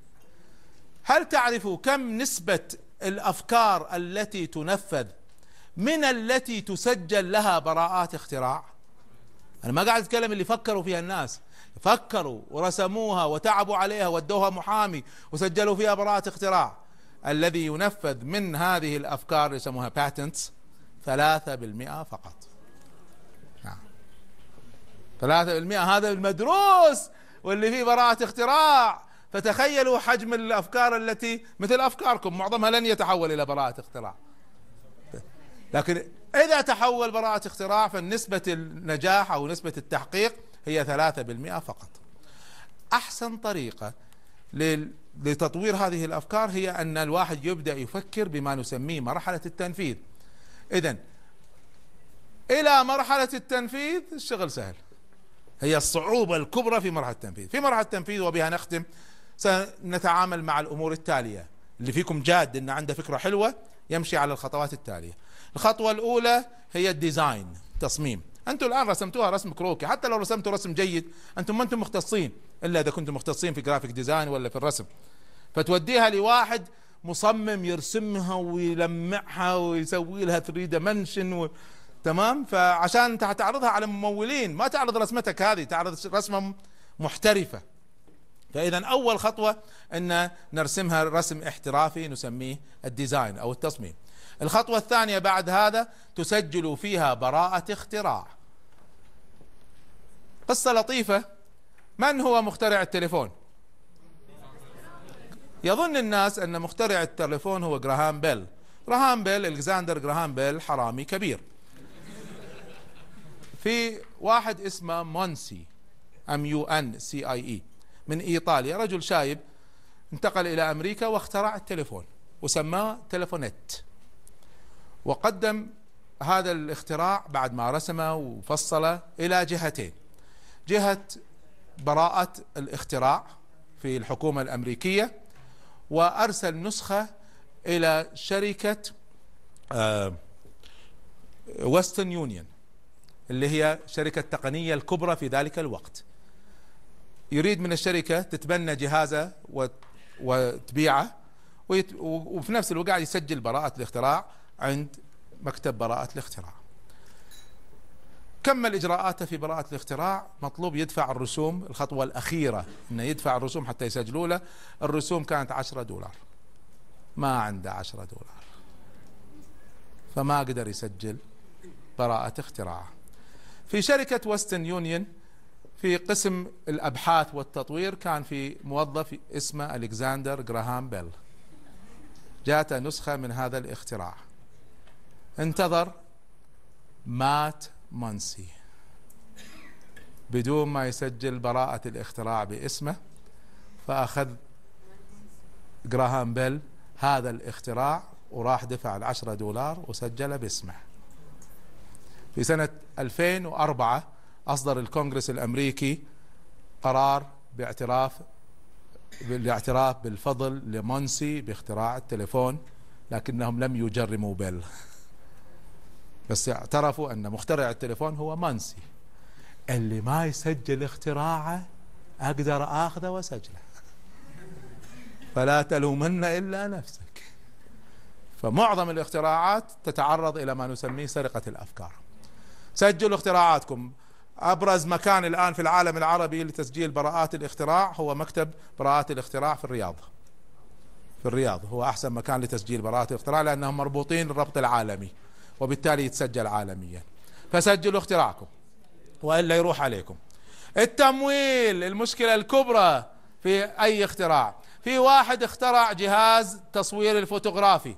هل تعرفوا كم نسبة الأفكار التي تنفذ من التي تسجل لها براءات اختراع؟ أنا ما قاعد أتكلم اللي فكروا فيها الناس، فكروا ورسموها وتعبوا عليها ودوها محامي وسجلوا فيها براءة اختراع. الذي ينفذ من هذه الأفكار يسموها باتنتس ثلاثة بالمئة فقط. نعم ثلاثة بالمئة، هذا المدروس واللي فيه براءة اختراع. فتخيلوا حجم الأفكار التي مثل أفكاركم معظمها لن يتحول إلى براءة اختراع، لكن إذا تحول براءة اختراع فالنسبة النجاح أو نسبة التحقيق هي ثلاثة بالمئة فقط. أحسن طريقة لتطوير هذه الأفكار هي أن الواحد يبدأ يفكر بما نسميه مرحلة التنفيذ. إذن إلى مرحلة التنفيذ الشغل سهل، هي الصعوبة الكبرى في مرحلة التنفيذ. في مرحلة التنفيذ وبها نختم سنتعامل مع الأمور التالية. اللي فيكم جاد إن عنده فكرة حلوة يمشي على الخطوات التالية. الخطوة الأولى هي الديزاين، تصميم. أنتم الآن رسمتوها رسم كروكي، حتى لو رسمتوا رسم جيد أنتم ما أنتم مختصين إلا إذا كنتم مختصين في جرافيك ديزاين ولا في الرسم، فتوديها لواحد مصمم يرسمها ويلمعها ويسوي لها ثري دايمنشن و... تمام. فعشان انت هتعرضها على ممولين، ما تعرض رسمتك هذه، تعرض رسمة محترفة. فإذا أول خطوة أن نرسمها رسم احترافي نسميه الديزاين أو التصميم. الخطوة الثانية بعد هذا تسجل فيها براءة اختراع. قصة لطيفة، من هو مخترع التليفون؟ يظن الناس أن مخترع التليفون هو جراهام بيل. جراهام بيل، الكسندر جراهام بيل، حرامي كبير. في واحد اسمه مونسي، ام يو ان سي اي اي، من ايطاليا، رجل شايب انتقل الى امريكا واخترع التليفون وسماه تليفونيت. وقدم هذا الاختراع بعد ما رسمه وفصله الى جهتين: جهة براءة الاختراع في الحكومة الامريكية، وارسل نسخة الى شركة ويسترن يونيون اللي هي شركة التقنية الكبرى في ذلك الوقت. يريد من الشركة تتبنى جهازه وتبيعه، وفي نفس الوقت قاعد يسجل براءة الاختراع عند مكتب براءة الاختراع. كمل إجراءاته في براءة الاختراع، مطلوب يدفع الرسوم. الخطوة الأخيرة إنه يدفع الرسوم حتى يسجلوا له. الرسوم كانت عشرة دولار، ما عنده عشرة دولار، فما قدر يسجل براءة اختراعه. في شركة ويسترن يونيون في قسم الأبحاث والتطوير كان في موظف اسمه ألكسندر جراهام بيل، جاءته نسخة من هذا الاختراع. انتظر، مات مونسي بدون ما يسجل براءة الاختراع باسمه. فأخذ جراهام بيل هذا الاختراع وراح دفع العشرة دولار وسجله باسمه. في سنة ألفين وأربعة أصدر الكونغرس الأمريكي قرار باعتراف بالاعتراف بالفضل لمونسي باختراع التليفون، لكنهم لم يجرموا بيل، بس اعترفوا أن مخترع التليفون هو مونسي. اللي ما يسجل اختراعه أقدر آخذه وسجله، فلا تلومن إلا نفسك. فمعظم الاختراعات تتعرض إلى ما نسميه سرقة الأفكار. سجلوا اختراعاتكم. أبرز مكان الآن في العالم العربي لتسجيل براءات الاختراع هو مكتب براءات الاختراع في الرياض. في الرياض هو أحسن مكان لتسجيل براءات الاختراع، لأنهم مربوطين الربط العالمي وبالتالي يتسجل عالميا. فسجلوا اختراعكم وإلا يروح عليكم. التمويل المشكلة الكبرى في أي اختراع. في واحد اخترع جهاز تصوير الفوتوغرافي،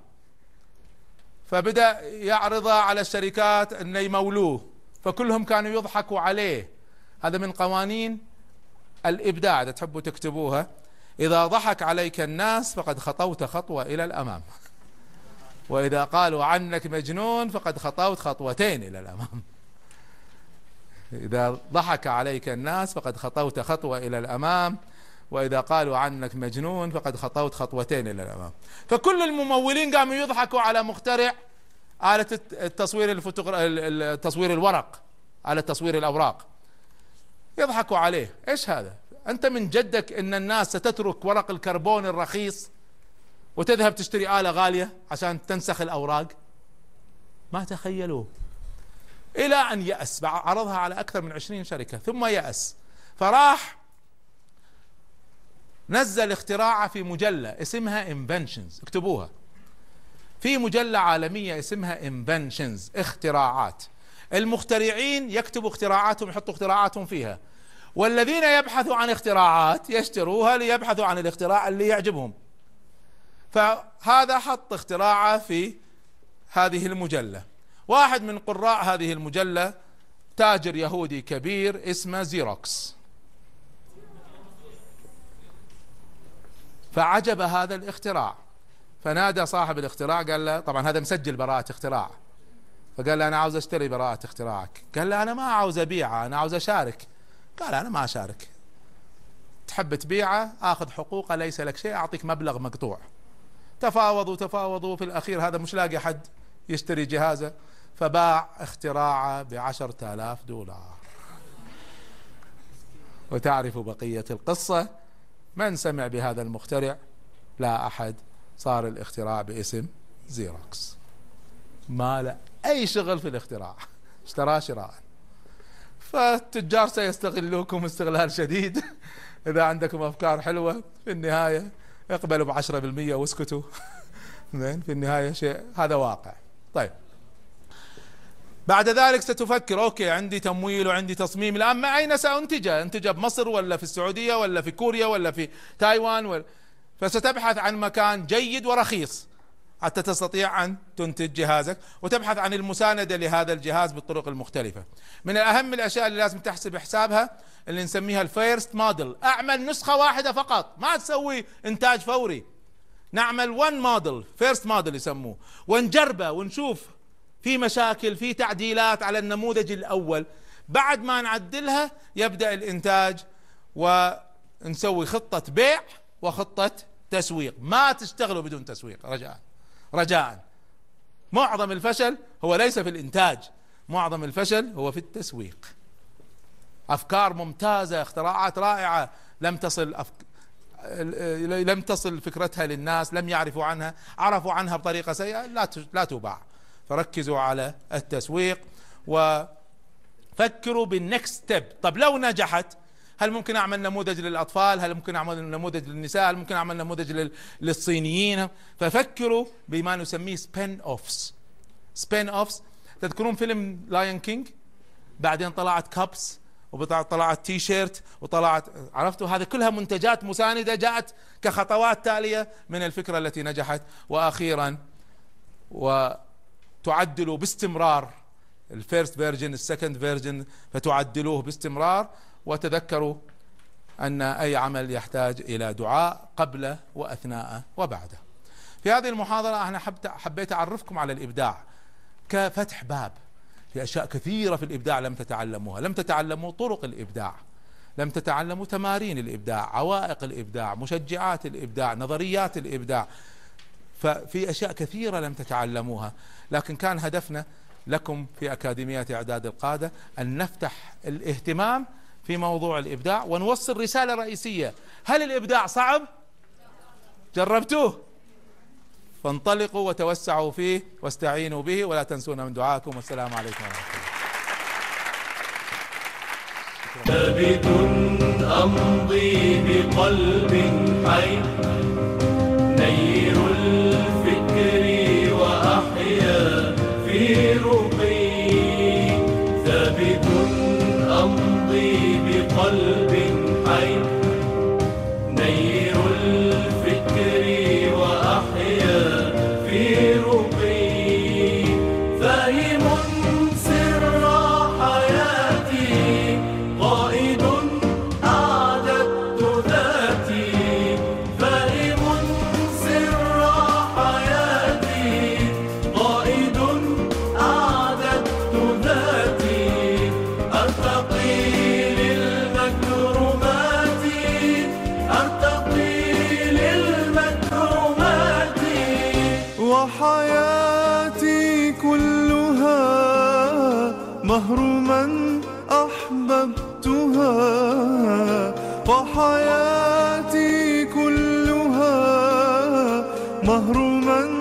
فبدأ يعرضه على الشركات أن يمولوه، فكلهم كانوا يضحكوا عليه. هذا من قوانين الإبداع، إذا تحبوا تكتبوها: إذا ضحك عليك الناس فقد خطوت خطوة إلى الأمام، وإذا قالوا عنك مجنون فقد خطوت خطوتين إلى الأمام. إذا ضحك عليك الناس فقد خطوت خطوة إلى الأمام، وإذا قالوا عنك مجنون فقد خطوت خطوتين إلى الأمام. فكل الممولين قاموا يضحكوا على مخترع آلة التصوير الفوتوغرا... التصوير الورق، آلة تصوير الأوراق، يضحكوا عليه. إيش هذا؟ أنت من جدك إن الناس ستترك ورق الكربون الرخيص وتذهب تشتري آلة غالية عشان تنسخ الأوراق؟ ما تخيلوه. إلى أن يأس، عرضها على أكثر من عشرين شركة ثم يأس، فراح نزل اختراعه في مجلة اسمها Inventions. اكتبوها، في مجلة عالمية اسمها Inventions، اختراعات. المخترعين يكتبوا اختراعاتهم، يحطوا اختراعاتهم فيها، والذين يبحثوا عن اختراعات يشتروها ليبحثوا عن الاختراع اللي يعجبهم. فهذا حط اختراعه في هذه المجلة. واحد من قراء هذه المجلة تاجر يهودي كبير اسمه زيروكس، فعجب هذا الاختراع، فنادى صاحب الاختراع قال له، طبعا هذا مسجل براءة اختراع، فقال له أنا عاوز أشتري براءة اختراعك. قال له أنا ما عاوز أبيعه، أنا عاوز أشارك. قال أنا ما أشارك، تحب تبيعه آخذ حقوقه، ليس لك شيء، أعطيك مبلغ مقطوع. تفاوضوا تفاوضوا، في الأخير هذا مش لاقي حد يشتري جهازه، فباع اختراعه بعشرة آلاف دولار. وتعرف بقية القصة. من سمع بهذا المخترع؟ لا أحد. صار الاختراع باسم زيروكس، ما له أي شغل في الاختراع. اشتراه شراء. فالتجار سيستغلوكم استغلال شديد. إذا عندكم أفكار حلوة في النهاية اقبلوا بعشرة بالمئة واسكتوا. في النهاية شيء هذا واقع. طيب بعد ذلك ستفكر اوكي عندي تمويل وعندي تصميم، الان ما اين سانتجه؟ انتجه بمصر ولا في السعوديه ولا في كوريا ولا في تايوان ولا، فستبحث عن مكان جيد ورخيص حتى تستطيع ان تنتج جهازك، وتبحث عن المساندة لهذا الجهاز بالطرق المختلفة. من اهم الاشياء اللي لازم تحسب حسابها اللي نسميها الفيرست موديل، اعمل نسخة واحدة فقط، ما تسوي انتاج فوري، نعمل ون موديل، فيرست موديل يسموه، ونجربه ونشوف في مشاكل في تعديلات على النموذج الاول، بعد ما نعدلها يبدأ الانتاج ونسوي خطة بيع وخطة تسويق. ما تشتغلوا بدون تسويق رجاء رجاء. معظم الفشل هو ليس في الانتاج، معظم الفشل هو في التسويق. افكار ممتازة، اختراعات رائعة لم تصل أفك... لم تصل فكرتها للناس، لم يعرفوا عنها، عرفوا عنها بطريقة سيئة، لا لا تباع. فركزوا على التسويق وفكروا بالنكست ستيب. طب لو نجحت، هل ممكن اعمل نموذج للاطفال؟ هل ممكن اعمل نموذج للنساء؟ هل ممكن اعمل نموذج للصينيين؟ ففكروا بما نسميه سبين اوفس. سبين اوفس، تذكرون فيلم لاين كينج؟ بعدين طلعت كابس وطلعت تي شيرت وطلعت، عرفتوا؟ هذه كلها منتجات مساندة جاءت كخطوات تالية من الفكرة التي نجحت. واخيرا وتعدلوا باستمرار الفيرست فيرجن، السكند فيرجن، فتعدلوه باستمرار. وتذكروا أن أي عمل يحتاج إلى دعاء قبله وأثناءه وبعده. في هذه المحاضرة أنا حبيت أعرفكم على الإبداع كفتح باب في أشياء كثيرة في الإبداع لم تتعلموها. لم تتعلموا طرق الإبداع، لم تتعلموا تمارين الإبداع، عوائق الإبداع، مشجعات الإبداع، نظريات الإبداع. ففي أشياء كثيرة لم تتعلموها، لكن كان هدفنا لكم في أكاديمية إعداد القادة أن نفتح الاهتمام في موضوع الإبداع ونوصل رسالة رئيسية. هل الإبداع صعب؟ جربتوه؟ فانطلقوا وتوسعوا فيه واستعينوا به، ولا تنسونا من دعائكم. والسلام عليكم ورحمة الله. ثابت أمضي بقلب حي، نير الفكر وأحيا في رقي. ثابت أمضي بقلب حي، نير الفكر وأحيا في رقي. فاهم سر حياتي، قائد أعددت ذاتي. فاهم سر حياتي، قائد أعددت ذاتي. أرتقي للمكرمات، أرتقي للمكرمات. وحياتي كلها مهر من أحببتها، وحياتي كلها مهر من